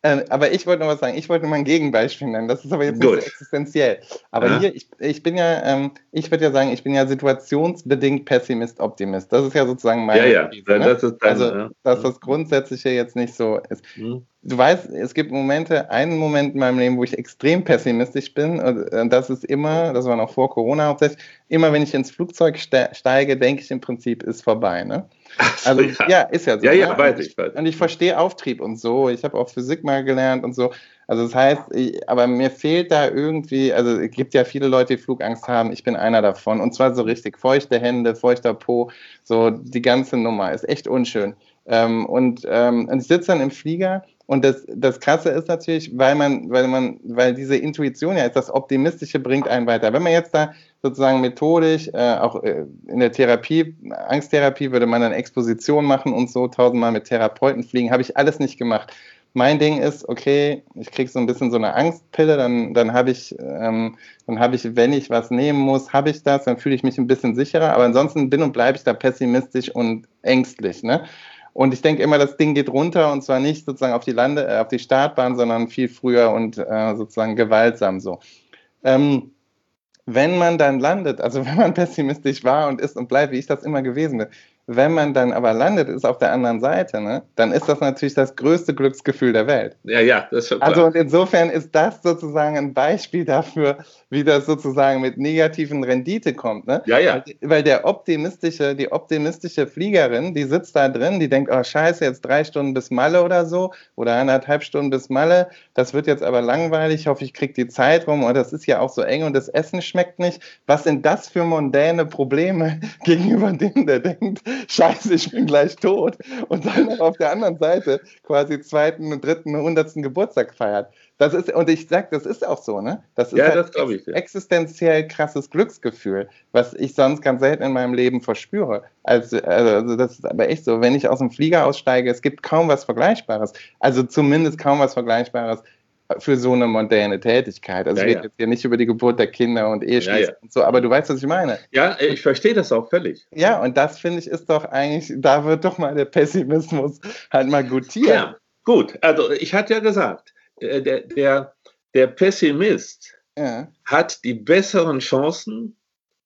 Äh, aber ich wollte noch was sagen. Ich wollte mal ein Gegenbeispiel nennen. Das ist aber jetzt nicht Gut. so existenziell. Aber Ja. hier, ich, ich bin ja, ähm, ich würde ja sagen, ich bin ja situationsbedingt Pessimist, Optimist. Das ist ja sozusagen meine Ja, ja, These, ne? das ist dann, Also, ja. dass das Grundsätzliche jetzt nicht so ist. Hm. Du weißt, es gibt Momente, einen Moment in meinem Leben, wo ich extrem pessimistisch bin. Und das ist immer, das war noch vor Corona hauptsächlich, immer wenn ich ins Flugzeug ste steige, denke ich im Prinzip, ist vorbei, ne? So, Also, ja. ja, ist ja so. Ja, ja, ne? weiß und ich, weiß ich. Und ich verstehe Auftrieb und so. Ich habe auch Physik mal gelernt und so. Also das heißt, ich, aber mir fehlt da irgendwie, also es gibt ja viele Leute, die Flugangst haben. Ich bin einer davon. Und zwar so richtig feuchte Hände, feuchter Po, so die ganze Nummer. Ist echt unschön. Ähm, und, ähm, und ich sitze dann im Flieger. Und das, das Krasse ist natürlich, weil man, weil man, weil diese Intuition ja ist, das Optimistische bringt einen weiter. Wenn man jetzt da sozusagen methodisch, äh, auch äh, in der Therapie, Angsttherapie würde man dann Exposition machen und so tausendmal mit Therapeuten fliegen, habe ich alles nicht gemacht. Mein Ding ist, okay, ich kriege so ein bisschen so eine Angstpille, dann, dann habe ich, ähm, dann habe ich, wenn ich was nehmen muss, habe ich das, dann fühle ich mich ein bisschen sicherer, aber ansonsten bin und bleibe ich da pessimistisch und ängstlich, ne? Und ich denke immer, das Ding geht runter und zwar nicht sozusagen auf die Lande, äh, auf die Startbahn, sondern viel früher und äh, sozusagen gewaltsam so. Ähm, wenn man dann landet, also wenn man pessimistisch war und ist und bleibt, wie ich das immer gewesen bin, wenn man dann aber landet, ist auf der anderen Seite, ne, dann ist das natürlich das größte Glücksgefühl der Welt. Ja, ja, das ist schon klar. Also und insofern ist das sozusagen ein Beispiel dafür, wie das sozusagen mit negativen Rendite kommt. Ne? Ja, ja. Weil, weil der optimistische, die optimistische Fliegerin, die sitzt da drin, die denkt, oh scheiße, jetzt drei Stunden bis Malle oder so oder eineinhalb Stunden bis Malle, das wird jetzt aber langweilig, ich hoffe, ich kriege die Zeit rum und das ist ja auch so eng und das Essen schmeckt nicht. Was sind das für mondäne Probleme gegenüber dem, der denkt, scheiße, ich bin gleich tot und dann noch auf der anderen Seite quasi zweiten, dritten, hundertsten Geburtstag feiert. Das ist, und ich sag, das ist auch so, ne? Das ist Ja, halt das glaube ich, ja. existenziell krasses Glücksgefühl, was ich sonst ganz selten in meinem Leben verspüre. Also, also das ist aber echt so, wenn ich aus dem Flieger aussteige, es gibt kaum was Vergleichbares. Also zumindest kaum was Vergleichbares für so eine mondäne Tätigkeit. Also Ja, ich rede ja. jetzt hier nicht über die Geburt der Kinder und Eheschließung Ja, ja. und so, aber du weißt, was ich meine. Ja, ich verstehe das auch völlig. Ja, und das finde ich ist doch eigentlich, da wird doch mal der Pessimismus halt mal gutiert. Ja, gut. Also ich hatte ja gesagt, der, der, der Pessimist Ja. hat die besseren Chancen,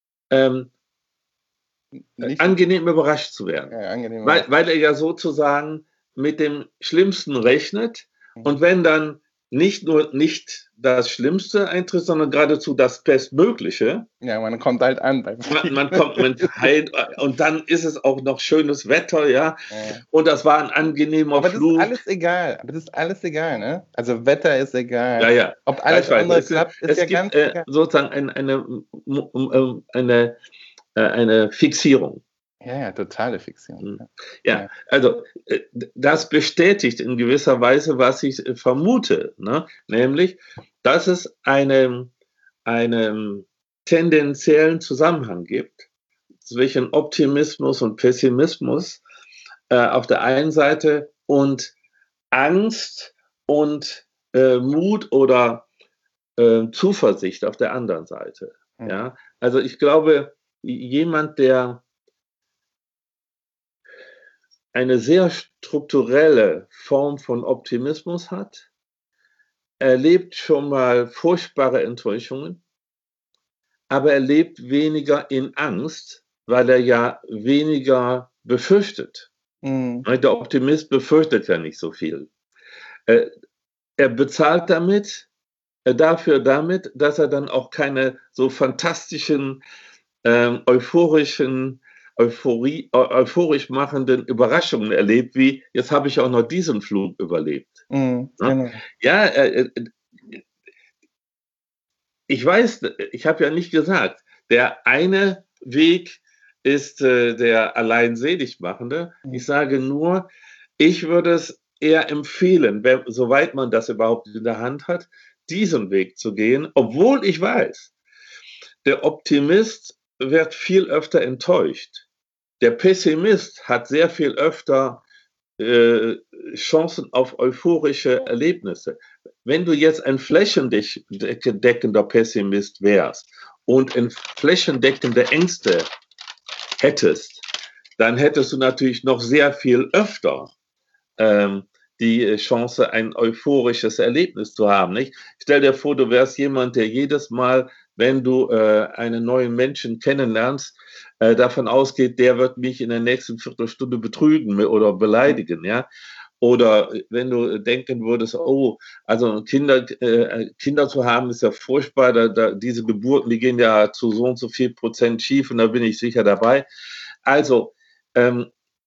ähm, Nicht, angenehm überrascht zu werden. ja, angenehm. Weil, weil er ja sozusagen mit dem Schlimmsten rechnet. Und wenn dann nicht nur nicht das Schlimmste eintritt, sondern geradezu das Bestmögliche. Ja, man kommt halt an. Beim man, man kommt man halt, und dann ist es auch noch schönes Wetter, ja. ja. Und das war ein angenehmer aber Flug. Aber das ist alles egal. Aber das ist alles egal, ne? Also Wetter ist egal. Ja, ja. Ob alles andere es, klappt, ist es ja gibt, ganz äh, egal. sozusagen ein, eine, eine, eine, eine Fixierung. Ja, ja, totale Fixierung. Ja, ja, also das bestätigt in gewisser Weise, was ich vermute, ne? Nämlich, dass es einen, einen tendenziellen Zusammenhang gibt zwischen Optimismus und Pessimismus äh, auf der einen Seite und Angst und äh, Mut oder äh, Zuversicht auf der anderen Seite. Mhm. Ja? Also ich glaube, jemand, der eine sehr strukturelle Form von Optimismus hat, erlebt schon mal furchtbare Enttäuschungen, aber er lebt weniger in Angst, weil er ja weniger befürchtet. Mhm. Der Optimist befürchtet ja nicht so viel. Er bezahlt damit, dafür damit, dass er dann auch keine so fantastischen, ähm, euphorischen Euphorie, euphorisch machenden Überraschungen erlebt, wie jetzt habe ich auch noch diesen Flug überlebt. Mhm, genau. Ja, äh, ich weiß, ich habe ja nicht gesagt, der eine Weg ist äh, der allein selig machende. Mhm. Ich sage nur, ich würde es eher empfehlen, wenn, soweit man das überhaupt in der Hand hat, diesen Weg zu gehen, obwohl ich weiß, der Optimist wird viel öfter enttäuscht. Der Pessimist hat sehr viel öfter äh, Chancen auf euphorische Erlebnisse. Wenn du jetzt ein flächendeckender Pessimist wärst und ein flächendeckende Ängste hättest, dann hättest du natürlich noch sehr viel öfter ähm, die Chance, ein euphorisches Erlebnis zu haben. Nicht? Stell dir vor, du wärst jemand, der jedes Mal, wenn du äh, einen neuen Menschen kennenlernst, äh, davon ausgeht, der wird mich in der nächsten Viertelstunde betrügen oder beleidigen, ja. Oder wenn du denken würdest, oh, also Kinder, äh, Kinder zu haben, ist ja furchtbar, da, da, diese Geburten, die gehen ja zu so und so viel Prozent schief und da bin ich sicher dabei. Also, ähm,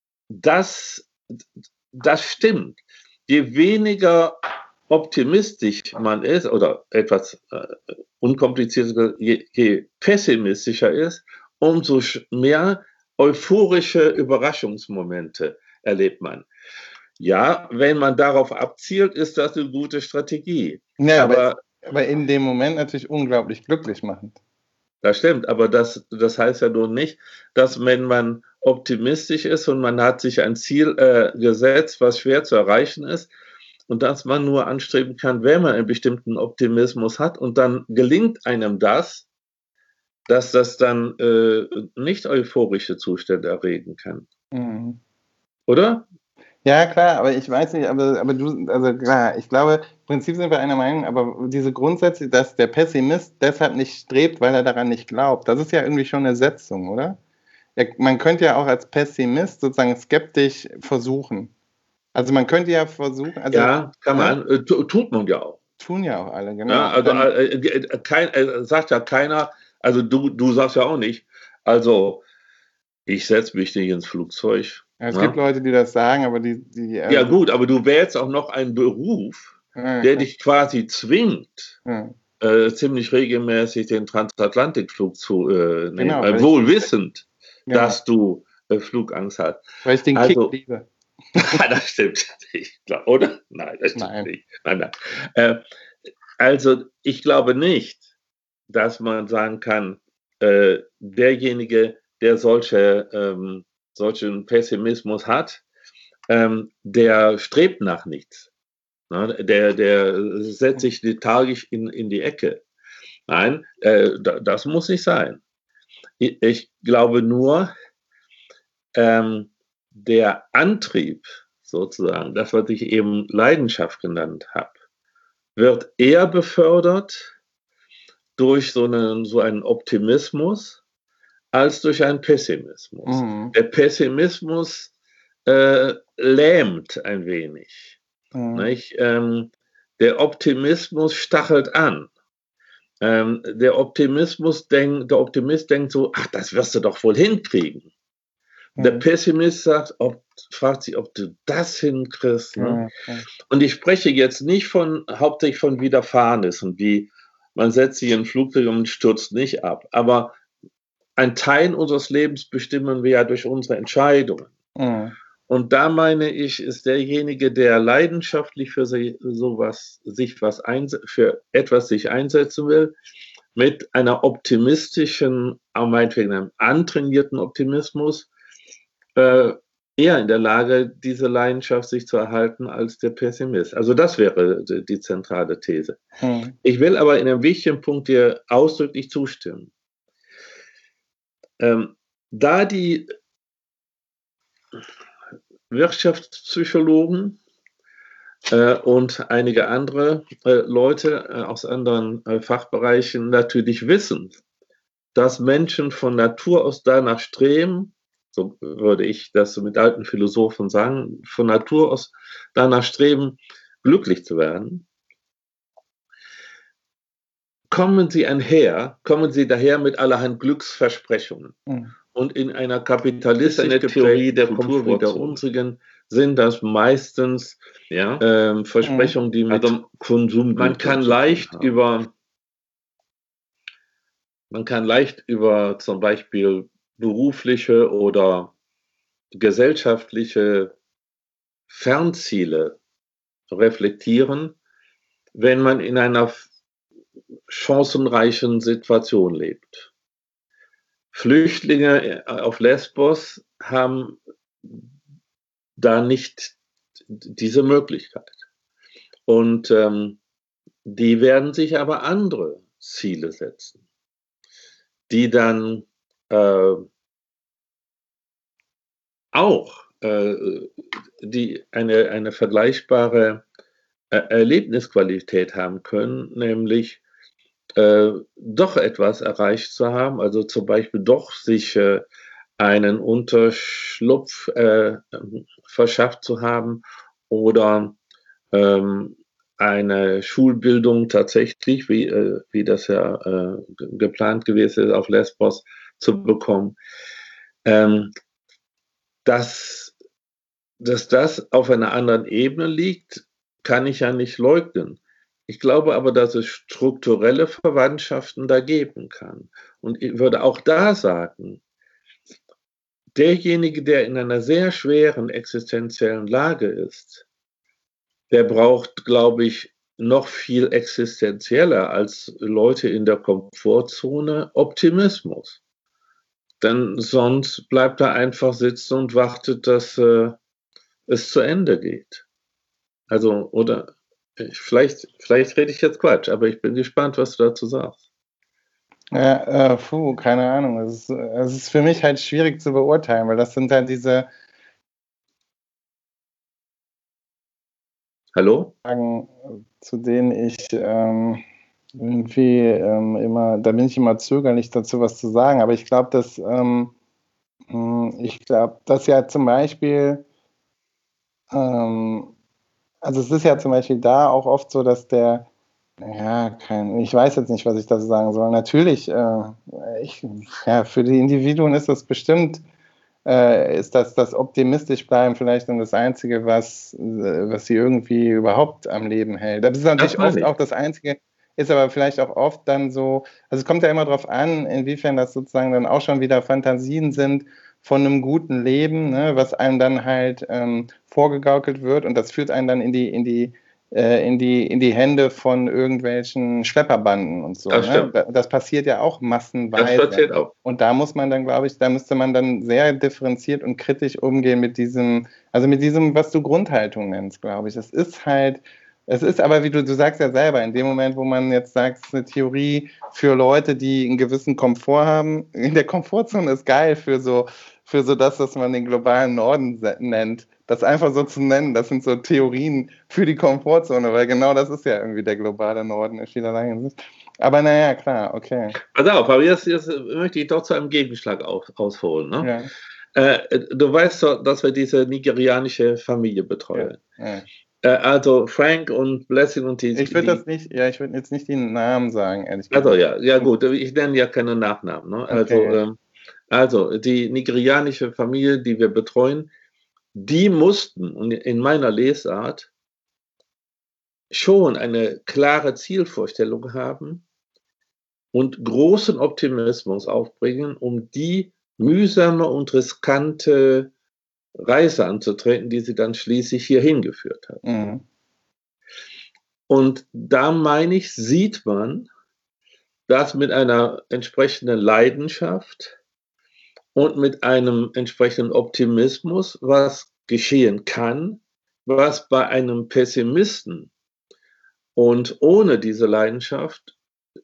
das, das stimmt. Je weniger optimistisch man ist oder etwas äh, unkomplizierter, je, je pessimistischer ist, umso mehr euphorische Überraschungsmomente erlebt man. Ja, wenn man darauf abzielt, ist das eine gute Strategie. Ja, aber, aber, aber in dem Moment natürlich unglaublich glücklich machend. Das stimmt, aber das, das heißt ja nun nicht, dass wenn man optimistisch ist und man hat sich ein Ziel äh, gesetzt, was schwer zu erreichen ist, und dass man nur anstreben kann, wenn man einen bestimmten Optimismus hat und dann gelingt einem das, dass das dann äh, nicht euphorische Zustände erregen kann. Mhm. Oder? Ja, klar, aber ich weiß nicht, aber, aber du, also klar, ich glaube, im Prinzip sind wir einer Meinung, aber diese Grundsätze, dass der Pessimist deshalb nicht strebt, weil er daran nicht glaubt, das ist ja irgendwie schon eine Setzung, oder? Ja, man könnte ja auch als Pessimist sozusagen skeptisch versuchen. Also man könnte ja versuchen. Also, ja, kann man, ne? Tut man ja auch. Tun ja auch alle, genau. Ja, also äh, äh, kein, äh, sagt ja keiner, also du, du sagst ja auch nicht, also ich setze mich nicht ins Flugzeug. Ja, es ja. gibt Leute, die das sagen, aber die... die äh, ja gut, aber du wählst auch noch einen Beruf, ja, der dich quasi zwingt, ja. äh, ziemlich regelmäßig den Transatlantikflug zu äh, nehmen, genau, äh, wohl wissend, ja. dass du äh, Flugangst hast. Weil ich den also, Kick liebe. Das stimmt nicht, oder? Nein, das stimmt nein. nicht. Nein, nein. Äh, also ich glaube nicht, dass man sagen kann, äh, derjenige, der solche, ähm, solchen Pessimismus hat, ähm, der strebt nach nichts. Ne? Der, der setzt sich lethargisch in, in die Ecke. Nein, äh, das muss nicht sein. Ich, ich glaube nur, ähm, der Antrieb sozusagen, das, was ich eben Leidenschaft genannt habe, wird eher befördert durch so einen, so einen Optimismus als durch einen Pessimismus. Mhm. Der Pessimismus äh, lähmt ein wenig. Mhm. Nicht? Ähm, der Optimismus stachelt an. Ähm, der Optimismus denkt, der Optimist denkt so, ach, das wirst du doch wohl hinkriegen. Mhm. Der Pessimist sagt, ob, fragt sich, ob du das hinkriegst. Ne? Mhm. Und ich spreche jetzt nicht von hauptsächlich von Widerfahrenes wie man setzt sich in ein Flugzeug und stürzt nicht ab. Aber ein Teil unseres Lebens bestimmen wir ja durch unsere Entscheidungen. Mhm. Und da meine ich, ist derjenige, der leidenschaftlich für sich, sowas, sich was für etwas sich einsetzen will, mit einer optimistischen, auch meinetwegen einem antrainierten Optimismus, äh, eher in der Lage, diese Leidenschaft sich zu erhalten als der Pessimist. Also das wäre die, die zentrale These. Hm. Ich will aber in einem wichtigen Punkt dir ausdrücklich zustimmen. Ähm, da die Wirtschaftspsychologen äh, und einige andere äh, Leute äh, aus anderen äh, Fachbereichen natürlich wissen, dass Menschen von Natur aus danach streben, so würde ich das mit alten Philosophen sagen, von Natur aus danach streben, glücklich zu werden, kommen sie einher, kommen sie daher mit allerhand Glücksversprechungen. Mhm. Und in einer kapitalistischen Theorie der Kultur wie der unsrigen sind das meistens ja. ähm, Versprechungen, die mit also, Konsum. Man kann leicht haben. über man kann leicht über zum Beispiel berufliche oder gesellschaftliche Fernziele reflektieren, wenn man in einer chancenreichen Situation lebt. Flüchtlinge auf Lesbos haben da nicht diese Möglichkeit. Und ähm, die werden sich aber andere Ziele setzen, die dann äh, auch äh, die eine, eine vergleichbare äh, Erlebnisqualität haben können, nämlich äh, doch etwas erreicht zu haben, also zum Beispiel doch sich äh, einen Unterschlupf äh, verschafft zu haben oder ähm, eine Schulbildung tatsächlich, wie, äh, wie das ja äh, geplant gewesen ist, auf Lesbos zu bekommen. Ähm, dass, dass das auf einer anderen Ebene liegt, kann ich ja nicht leugnen. Ich glaube aber, dass es strukturelle Verwandtschaften da geben kann. Und ich würde auch da sagen, derjenige, der in einer sehr schweren existenziellen Lage ist, der braucht, glaube ich, noch viel existenzieller als Leute in der Komfortzone Optimismus. Denn sonst bleibt er einfach sitzen und wartet, dass äh, es zu Ende geht. Also, oder ich, vielleicht, vielleicht rede ich jetzt Quatsch, aber ich bin gespannt, was du dazu sagst. Ja, äh, puh, keine Ahnung. Es ist, es ist für mich halt schwierig zu beurteilen, weil das sind halt diese Hallo? Fragen, zu denen ich ähm, irgendwie ähm, immer, da bin ich immer zögerlich dazu, was zu sagen. Aber ich glaube, dass ähm, ich glaube, dass ja zum Beispiel, ähm, also es ist ja zum Beispiel da auch oft so, dass der, ja, kein, ich weiß jetzt nicht, was ich dazu sagen soll. Natürlich, äh, ich, ja, für die Individuen ist das bestimmt, äh, ist das das optimistisch bleiben vielleicht dann das Einzige, was, äh, was sie irgendwie überhaupt am Leben hält. Das ist natürlich Das oft meine ich. auch das Einzige, ist aber vielleicht auch oft dann so, also es kommt ja immer darauf an, inwiefern das sozusagen dann auch schon wieder Fantasien sind von einem guten Leben, ne, was einem dann halt ähm, vorgegaukelt wird und das führt einen dann in die, in die äh, in die, in die Hände von irgendwelchen Schlepperbanden und so. Das Ne? stimmt. Das passiert ja auch Das massenweise. passiert auch. Und da muss man dann, glaube ich, da müsste man dann sehr differenziert und kritisch umgehen mit diesem, also mit diesem, was du Grundhaltung nennst, glaube ich. Es ist halt, es ist aber, wie du, du sagst ja selber, in dem Moment, wo man jetzt sagt, es ist eine Theorie für Leute, die einen gewissen Komfort haben, in der Komfortzone ist geil für so, für so das, was man den globalen Norden nennt. Das einfach so zu nennen, das sind so Theorien für die Komfortzone, weil genau das ist ja irgendwie der globale Norden in vielerlei Hinsicht. Aber naja, klar, okay. Pass auf, aber jetzt, jetzt möchte ich doch zu einem Gegenschlag auf, ausholen. Ne? Ja. Äh, du weißt doch, dass wir diese nigerianische Familie betreuen. Ja, ja. Äh, also Frank und Blessing und die. Ich würde das nicht, ja, ich würde jetzt nicht die Namen sagen, ehrlich gesagt. Also ja, ja gut, ich nenne ja keine Nachnamen. Ne? Also, Okay. ähm, also die nigerianische Familie, die wir betreuen, die mussten in meiner Lesart schon eine klare Zielvorstellung haben und großen Optimismus aufbringen, um die mühsame und riskante Reise anzutreten, die sie dann schließlich hier hingeführt hat. Mhm. Und da meine ich, sieht man, dass mit einer entsprechenden Leidenschaft und mit einem entsprechenden Optimismus, was geschehen kann, was bei einem Pessimisten und ohne diese Leidenschaft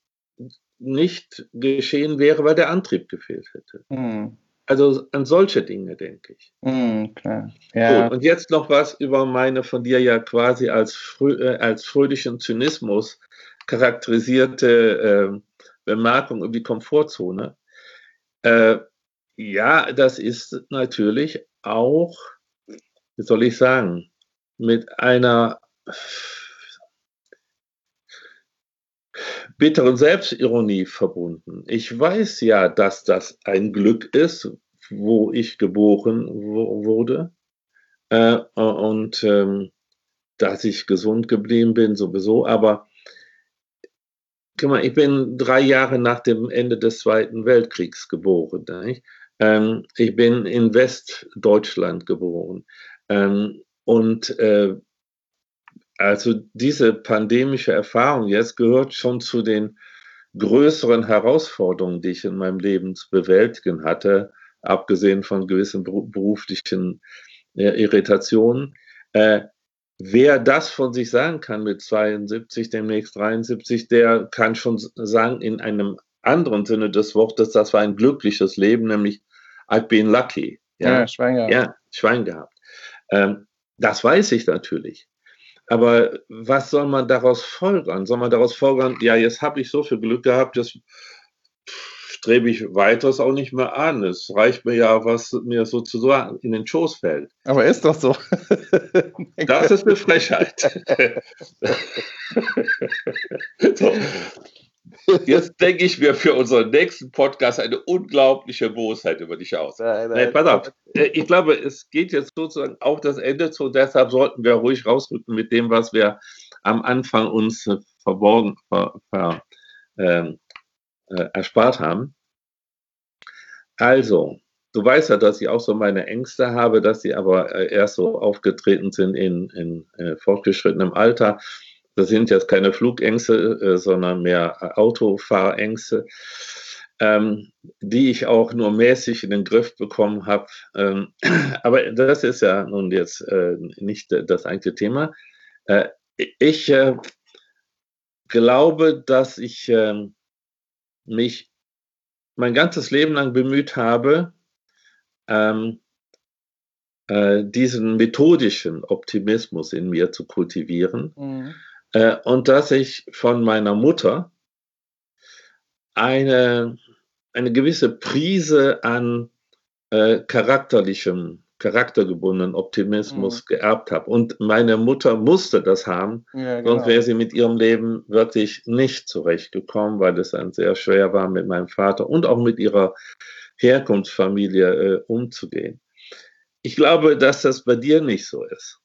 nicht geschehen wäre, weil der Antrieb gefehlt hätte. Mhm. Also an solche Dinge denke ich. Mhm, klar. Ja. Gut, und jetzt noch was über meine von dir ja quasi als, frö äh, als fröhlichen Zynismus charakterisierte äh, Bemerkung über die Komfortzone. Äh, ja, das ist natürlich auch, wie soll ich sagen, mit einer bitteren Selbstironie verbunden. Ich weiß ja, dass das ein Glück ist, wo ich geboren wurde äh, und ähm, dass ich gesund geblieben bin sowieso, aber guck mal, ich bin drei Jahre nach dem Ende des Zweiten Weltkriegs geboren. Nicht? Ähm, ich bin in Westdeutschland geboren ähm, und äh, also diese pandemische Erfahrung jetzt gehört schon zu den größeren Herausforderungen, die ich in meinem Leben zu bewältigen hatte, abgesehen von gewissen beruflichen äh, Irritationen. Äh, wer das von sich sagen kann mit zweiundsiebzig, demnächst dreiundsiebzig, der kann schon sagen, in einem anderen Sinne des Wortes, das war ein glückliches Leben, nämlich I've been lucky. Ja, Ja, schwanger. ja, Schwein gehabt. Ähm, das weiß ich natürlich. Aber was soll man daraus folgern? Soll man daraus folgern, ja, jetzt habe ich so viel Glück gehabt, jetzt strebe ich weiteres auch nicht mehr an. Es reicht mir ja, was mir sozusagen in den Schoß fällt. Aber ist doch so. Das ist eine Frechheit. So. Jetzt denke ich mir für unseren nächsten Podcast eine unglaubliche Bosheit über dich aus. Nein, nein, nee, pass auf. Ich glaube, es geht jetzt sozusagen auf das Ende zu. Deshalb sollten wir ruhig rausrücken mit dem, was wir am Anfang uns verborgen, ver, ver, äh, äh, erspart haben. Also, du weißt ja, dass ich auch so meine Ängste habe, dass sie aber äh, erst so aufgetreten sind in, in äh, fortgeschrittenem Alter. Das sind jetzt keine Flugängste, äh, sondern mehr äh, Autofahrängste, ähm, die ich auch nur mäßig in den Griff bekommen habe. Ähm, aber das ist ja nun jetzt äh, nicht das eigentliche Thema. Äh, ich äh, glaube, dass ich äh, mich mein ganzes Leben lang bemüht habe, ähm, äh, diesen methodischen Optimismus in mir zu kultivieren. Mhm. Äh, und dass ich von meiner Mutter eine, eine gewisse Prise an äh, charakterlichem, charaktergebundenen Optimismus mhm. geerbt habe. Und meine Mutter musste das haben, ja, genau. Sonst wäre sie mit ihrem Leben wirklich nicht zurechtgekommen, weil es dann sehr schwer war, mit meinem Vater und auch mit ihrer Herkunftsfamilie äh, umzugehen. Ich glaube, dass das bei dir nicht so ist.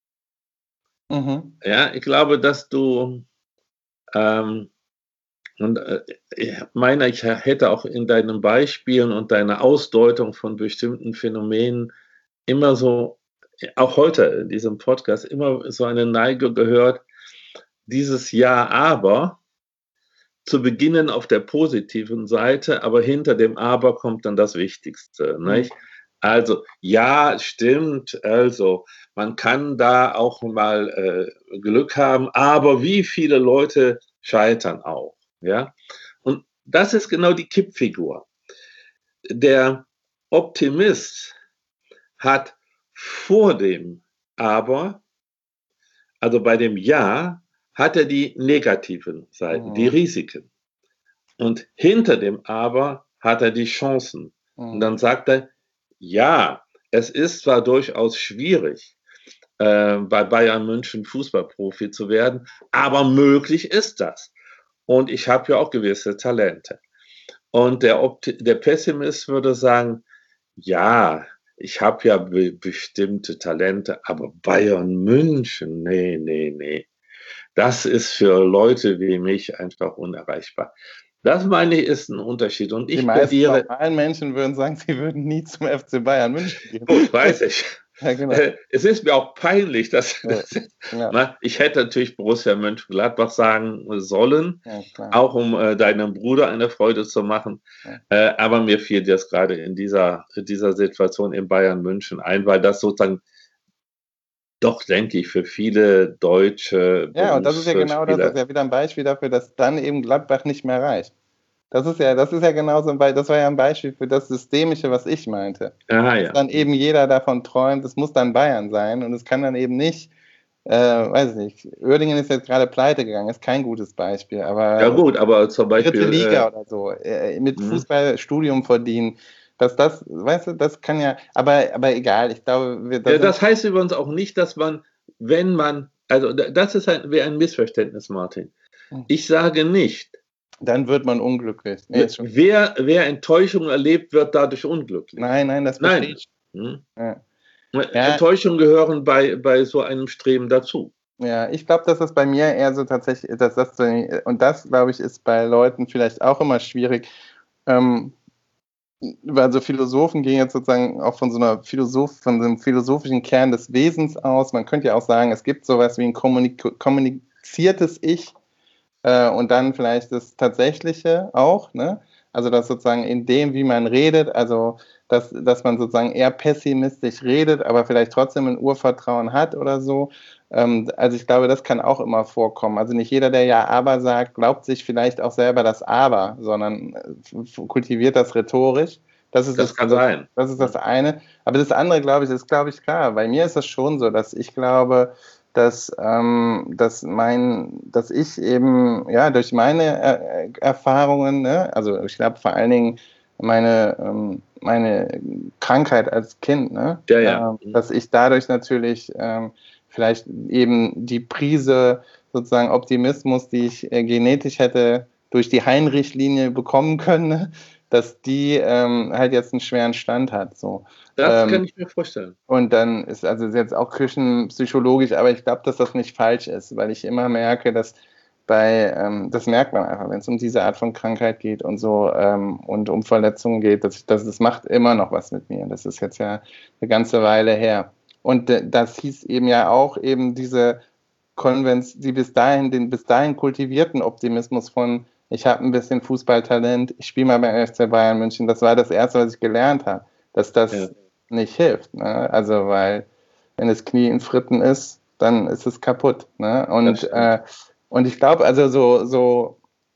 Mhm. Ja, ich glaube, dass du ähm, und äh, ich meine, ich hätte auch in deinen Beispielen und deiner Ausdeutung von bestimmten Phänomenen immer so, auch heute in diesem Podcast, immer so eine Neige gehört, dieses Ja, aber zu beginnen auf der positiven Seite, aber hinter dem Aber kommt dann das Wichtigste, mhm. nicht? Also, ja, stimmt, also man kann da auch mal äh, Glück haben, aber wie viele Leute scheitern auch, ja? Und das ist genau die Kippfigur. Der Optimist hat vor dem Aber, also bei dem Ja, hat er die negativen Seiten, mhm. die Risiken. Und hinter dem Aber hat er die Chancen. Mhm. Und dann sagt er, ja, es ist zwar durchaus schwierig, äh, bei Bayern München Fußballprofi zu werden, aber möglich ist das. Und ich habe ja auch gewisse Talente. Und der, Opti- der Pessimist würde sagen, ja, ich habe ja be- bestimmte Talente, aber Bayern München, nee, nee, nee. Das ist für Leute wie mich einfach unerreichbar. Das, meine ich, ist ein Unterschied. Und ich die meisten plädiere, normalen Menschen würden sagen, sie würden nie zum F C Bayern München gehen. Gut, weiß ich. Ja, genau. Es ist mir auch peinlich, dass, ja. dass Ja. Na, ich hätte natürlich Borussia Mönchengladbach sagen sollen, ja, auch um äh, deinem Bruder eine Freude zu machen. Ja. Äh, aber mir fiel das gerade in dieser, dieser Situation in Bayern München ein, weil das sozusagen doch, denke ich, für viele deutsche Ja, und das ist ja genau das, das ist ja wieder ein Beispiel dafür, dass dann eben Gladbach nicht mehr reicht. Das ist ja, das ist ja genauso ein Beispiel, das war ja ein Beispiel für das Systemische, was ich meinte. Aha, dass ja. dann eben jeder davon träumt, es muss dann Bayern sein und es kann dann eben nicht, äh, weiß ich nicht, Uerdingen ist jetzt gerade pleite gegangen, ist kein gutes Beispiel, aber ja gut, aber zum Beispiel dritte Liga äh, oder so, äh, mit Fußballstudium verdienen, dass das, weißt du, das kann ja, aber, aber egal, ich glaube, wir, das, ja, das heißt übrigens auch nicht, dass man, wenn man, also das ist ein, wäre ein Missverständnis, Martin. Ich sage nicht, dann wird man unglücklich. Nee, wer, wer Enttäuschung erlebt, wird dadurch unglücklich. Nein, nein, das verstehe ich. Hm? Ja. Enttäuschungen gehören bei, bei so einem Streben dazu. Ja, ich glaube, dass das bei mir eher so tatsächlich, dass das so, und das, glaube ich, ist bei Leuten vielleicht auch immer schwierig, ähm, weil so Philosophen gehen jetzt sozusagen auch von so einer Philosoph, von so einem philosophischen Kern des Wesens aus. Man könnte ja auch sagen, es gibt sowas wie ein kommunik- kommuniziertes Ich, und dann vielleicht das Tatsächliche auch, ne? Also dass sozusagen in dem, wie man redet, also dass, dass man sozusagen eher pessimistisch redet, aber vielleicht trotzdem ein Urvertrauen hat oder so. Ähm, also ich glaube, das kann auch immer vorkommen. Also nicht jeder, der ja aber sagt, glaubt sich vielleicht auch selber das Aber, sondern kultiviert das rhetorisch. Das ist das, das kann das, sein. das ist das eine. Aber das andere, glaube ich, ist, glaube ich, klar. Bei mir ist das schon so, dass ich glaube, dass, ähm, dass mein, dass ich eben, ja, durch meine er Erfahrungen, ne, also ich glaube vor allen Dingen meine, ähm, meine Krankheit als Kind, ne, Ja, ja. ähm, dass ich dadurch natürlich ähm, vielleicht eben die Prise sozusagen Optimismus, die ich äh, genetisch hätte durch die Heinrich-Linie bekommen können, ne, dass die ähm, halt jetzt einen schweren Stand hat. So. Das Ähm, kann ich mir vorstellen. und dann ist also jetzt auch küchenpsychologisch, aber ich glaube, dass das nicht falsch ist, weil ich immer merke, dass bei, ähm, das merkt man einfach, wenn es um diese Art von Krankheit geht und so ähm, und um Verletzungen geht, dass, dass das macht immer noch was mit mir. Das ist jetzt ja eine ganze Weile her. Und äh, das hieß eben ja auch eben diese Konvenz, die bis dahin, den bis dahin kultivierten Optimismus von, ich habe ein bisschen Fußballtalent, ich spiele mal beim F C Bayern München, das war das Erste, was ich gelernt habe, dass das ja. nicht hilft. Ne? Also, weil wenn das Knie in Fritten ist, dann ist es kaputt. Ne? Und, äh, und ich glaube, also so, so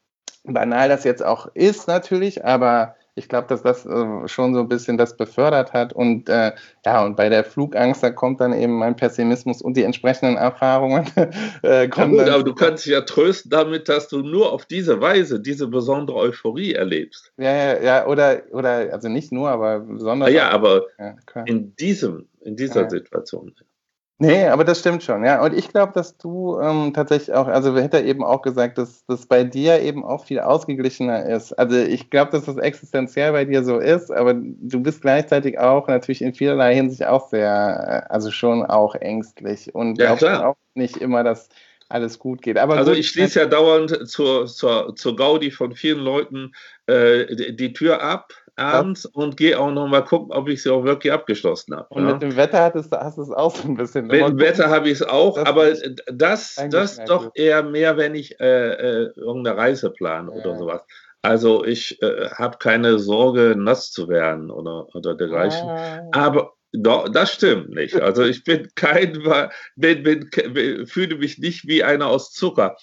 banal das jetzt auch ist natürlich, aber ich glaube, dass das äh, schon so ein bisschen das befördert hat. Und äh, ja, und bei der Flugangst, da kommt dann eben mein Pessimismus und die entsprechenden Erfahrungen. äh, ja gut, aber du kannst dich ja trösten damit, dass du nur auf diese Weise diese besondere Euphorie erlebst. Ja, ja, ja, oder, oder also nicht nur, aber besonders. Ah, ja, auch, aber ja, in diesem, in dieser ja. Situation. Nee, aber das stimmt schon, ja. Und ich glaube, dass du ähm, tatsächlich auch, also hätte eben auch gesagt, dass das bei dir eben auch viel ausgeglichener ist. Also ich glaube, dass das existenziell bei dir so ist, aber du bist gleichzeitig auch natürlich in vielerlei Hinsicht auch sehr, also schon auch ängstlich und ja, glaubst klar. auch nicht immer, dass alles gut geht. Aber also gut, ich schließe ja dauernd zur, zur, zur Gaudi von vielen Leuten äh, die, die Tür ab abends das? und gehe auch noch mal gucken, ob ich sie auch wirklich abgeschlossen habe. Und ja? mit dem Wetter hattest du, hast du es auch so ein bisschen. Mit dem Wetter habe ich es auch, das aber das, das doch ist. eher mehr, wenn ich äh, äh, irgendeine Reise plane ja. oder sowas. Also ich äh, habe keine Sorge, nass zu werden oder, oder dergleichen. Ah. Aber doch, das stimmt nicht. Also ich bin kein, bin, bin, bin, fühle mich nicht wie einer aus Zucker.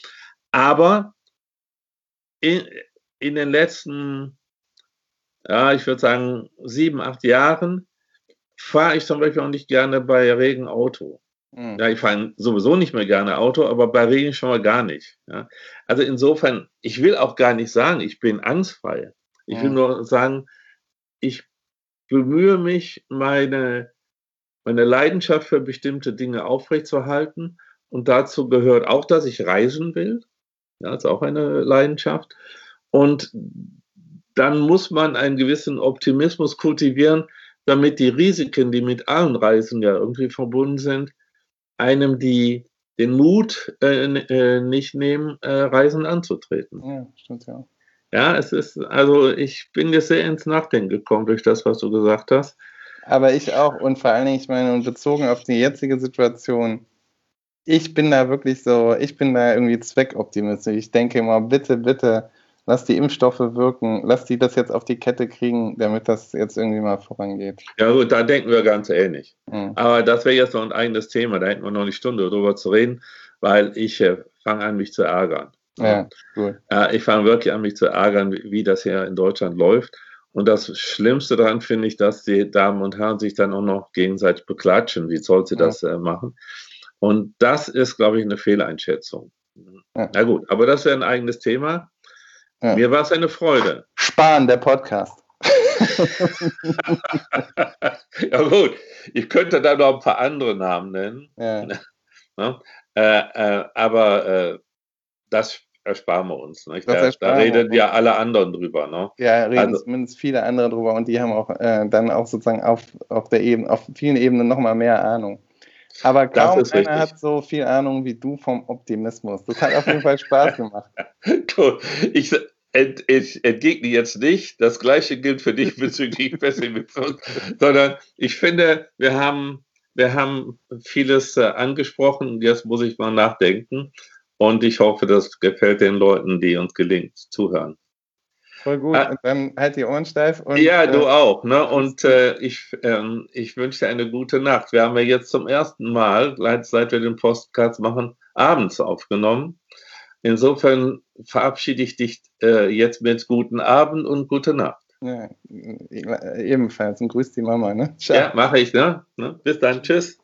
Aber in, in den letzten, ja, ich würde sagen, sieben, acht Jahren fahre ich zum Beispiel auch nicht gerne bei Regen Auto. Hm. Ja, ich fahre sowieso nicht mehr gerne Auto, aber bei Regen schon mal gar nicht. Ja. Also insofern, ich will auch gar nicht sagen, ich bin angstfrei. Ich hm. will nur sagen, ich bemühe mich, meine, meine Leidenschaft für bestimmte Dinge aufrechtzuerhalten. Und dazu gehört auch, dass ich reisen will. Ja, ist auch eine Leidenschaft. Und dann muss man einen gewissen Optimismus kultivieren, damit die Risiken, die mit allen Reisen ja irgendwie verbunden sind, einem die den Mut äh, äh, nicht nehmen, äh, Reisen anzutreten. Ja, stimmt ja. Ja, es ist, also ich bin jetzt sehr ins Nachdenken gekommen durch das, was du gesagt hast. Aber ich auch und vor allen Dingen, ich meine, und bezogen auf die jetzige Situation, ich bin da wirklich so, ich bin da irgendwie zweckoptimistisch. Ich denke immer, bitte, bitte, lass die Impfstoffe wirken, lass die das jetzt auf die Kette kriegen, damit das jetzt irgendwie mal vorangeht. Ja gut, da denken wir ganz ähnlich. Hm. Aber das wäre jetzt noch ein eigenes Thema, da hätten wir noch eine Stunde drüber zu reden, weil ich äh, fange an, mich zu ärgern. Ja, cool. Äh, ich fange wirklich an, mich zu ärgern, wie, wie das hier in Deutschland läuft. Und das Schlimmste daran finde ich, dass die Damen und Herren sich dann auch noch gegenseitig beklatschen. Wie soll sie das äh, machen? Und das ist, glaube ich, eine Fehleinschätzung. Ja. Na gut, aber das wäre ein eigenes Thema. Ja. Mir war es eine Freude. Spahn, der Podcast. Ja gut, ich könnte da noch ein paar andere Namen nennen. Ja. Ja, äh, äh, aber äh, das ersparen wir uns. Nicht? Da, da reden ja alle anderen drüber. Ne? Ja, reden also, zumindest viele andere drüber und die haben auch äh, dann auch sozusagen auf, auf der Ebene, auf vielen Ebenen nochmal mehr Ahnung. Aber kaum einer richtig. hat so viel Ahnung wie du vom Optimismus. Das hat auf jeden Fall Spaß gemacht. Gut, ich, ent, ich entgegne jetzt nicht, das Gleiche gilt für dich bezüglich Pessimismus, sondern ich finde, wir haben, wir haben vieles äh, angesprochen und jetzt muss ich mal nachdenken und ich hoffe, das gefällt den Leuten, die uns gelingt, zuhören. Voll gut, ah, und dann halt die Ohren steif. Und, ja, du äh, auch. Ne? Und äh, ich, ähm, ich wünsche dir eine gute Nacht. Wir haben ja jetzt zum ersten Mal, seit wir den Podcast machen, abends aufgenommen. Insofern verabschiede ich dich äh, jetzt mit guten Abend und gute Nacht. Ja, ebenfalls. Und grüß die Mama, ne? Ciao. Ja, mache ich, ne? Bis dann. Tschüss.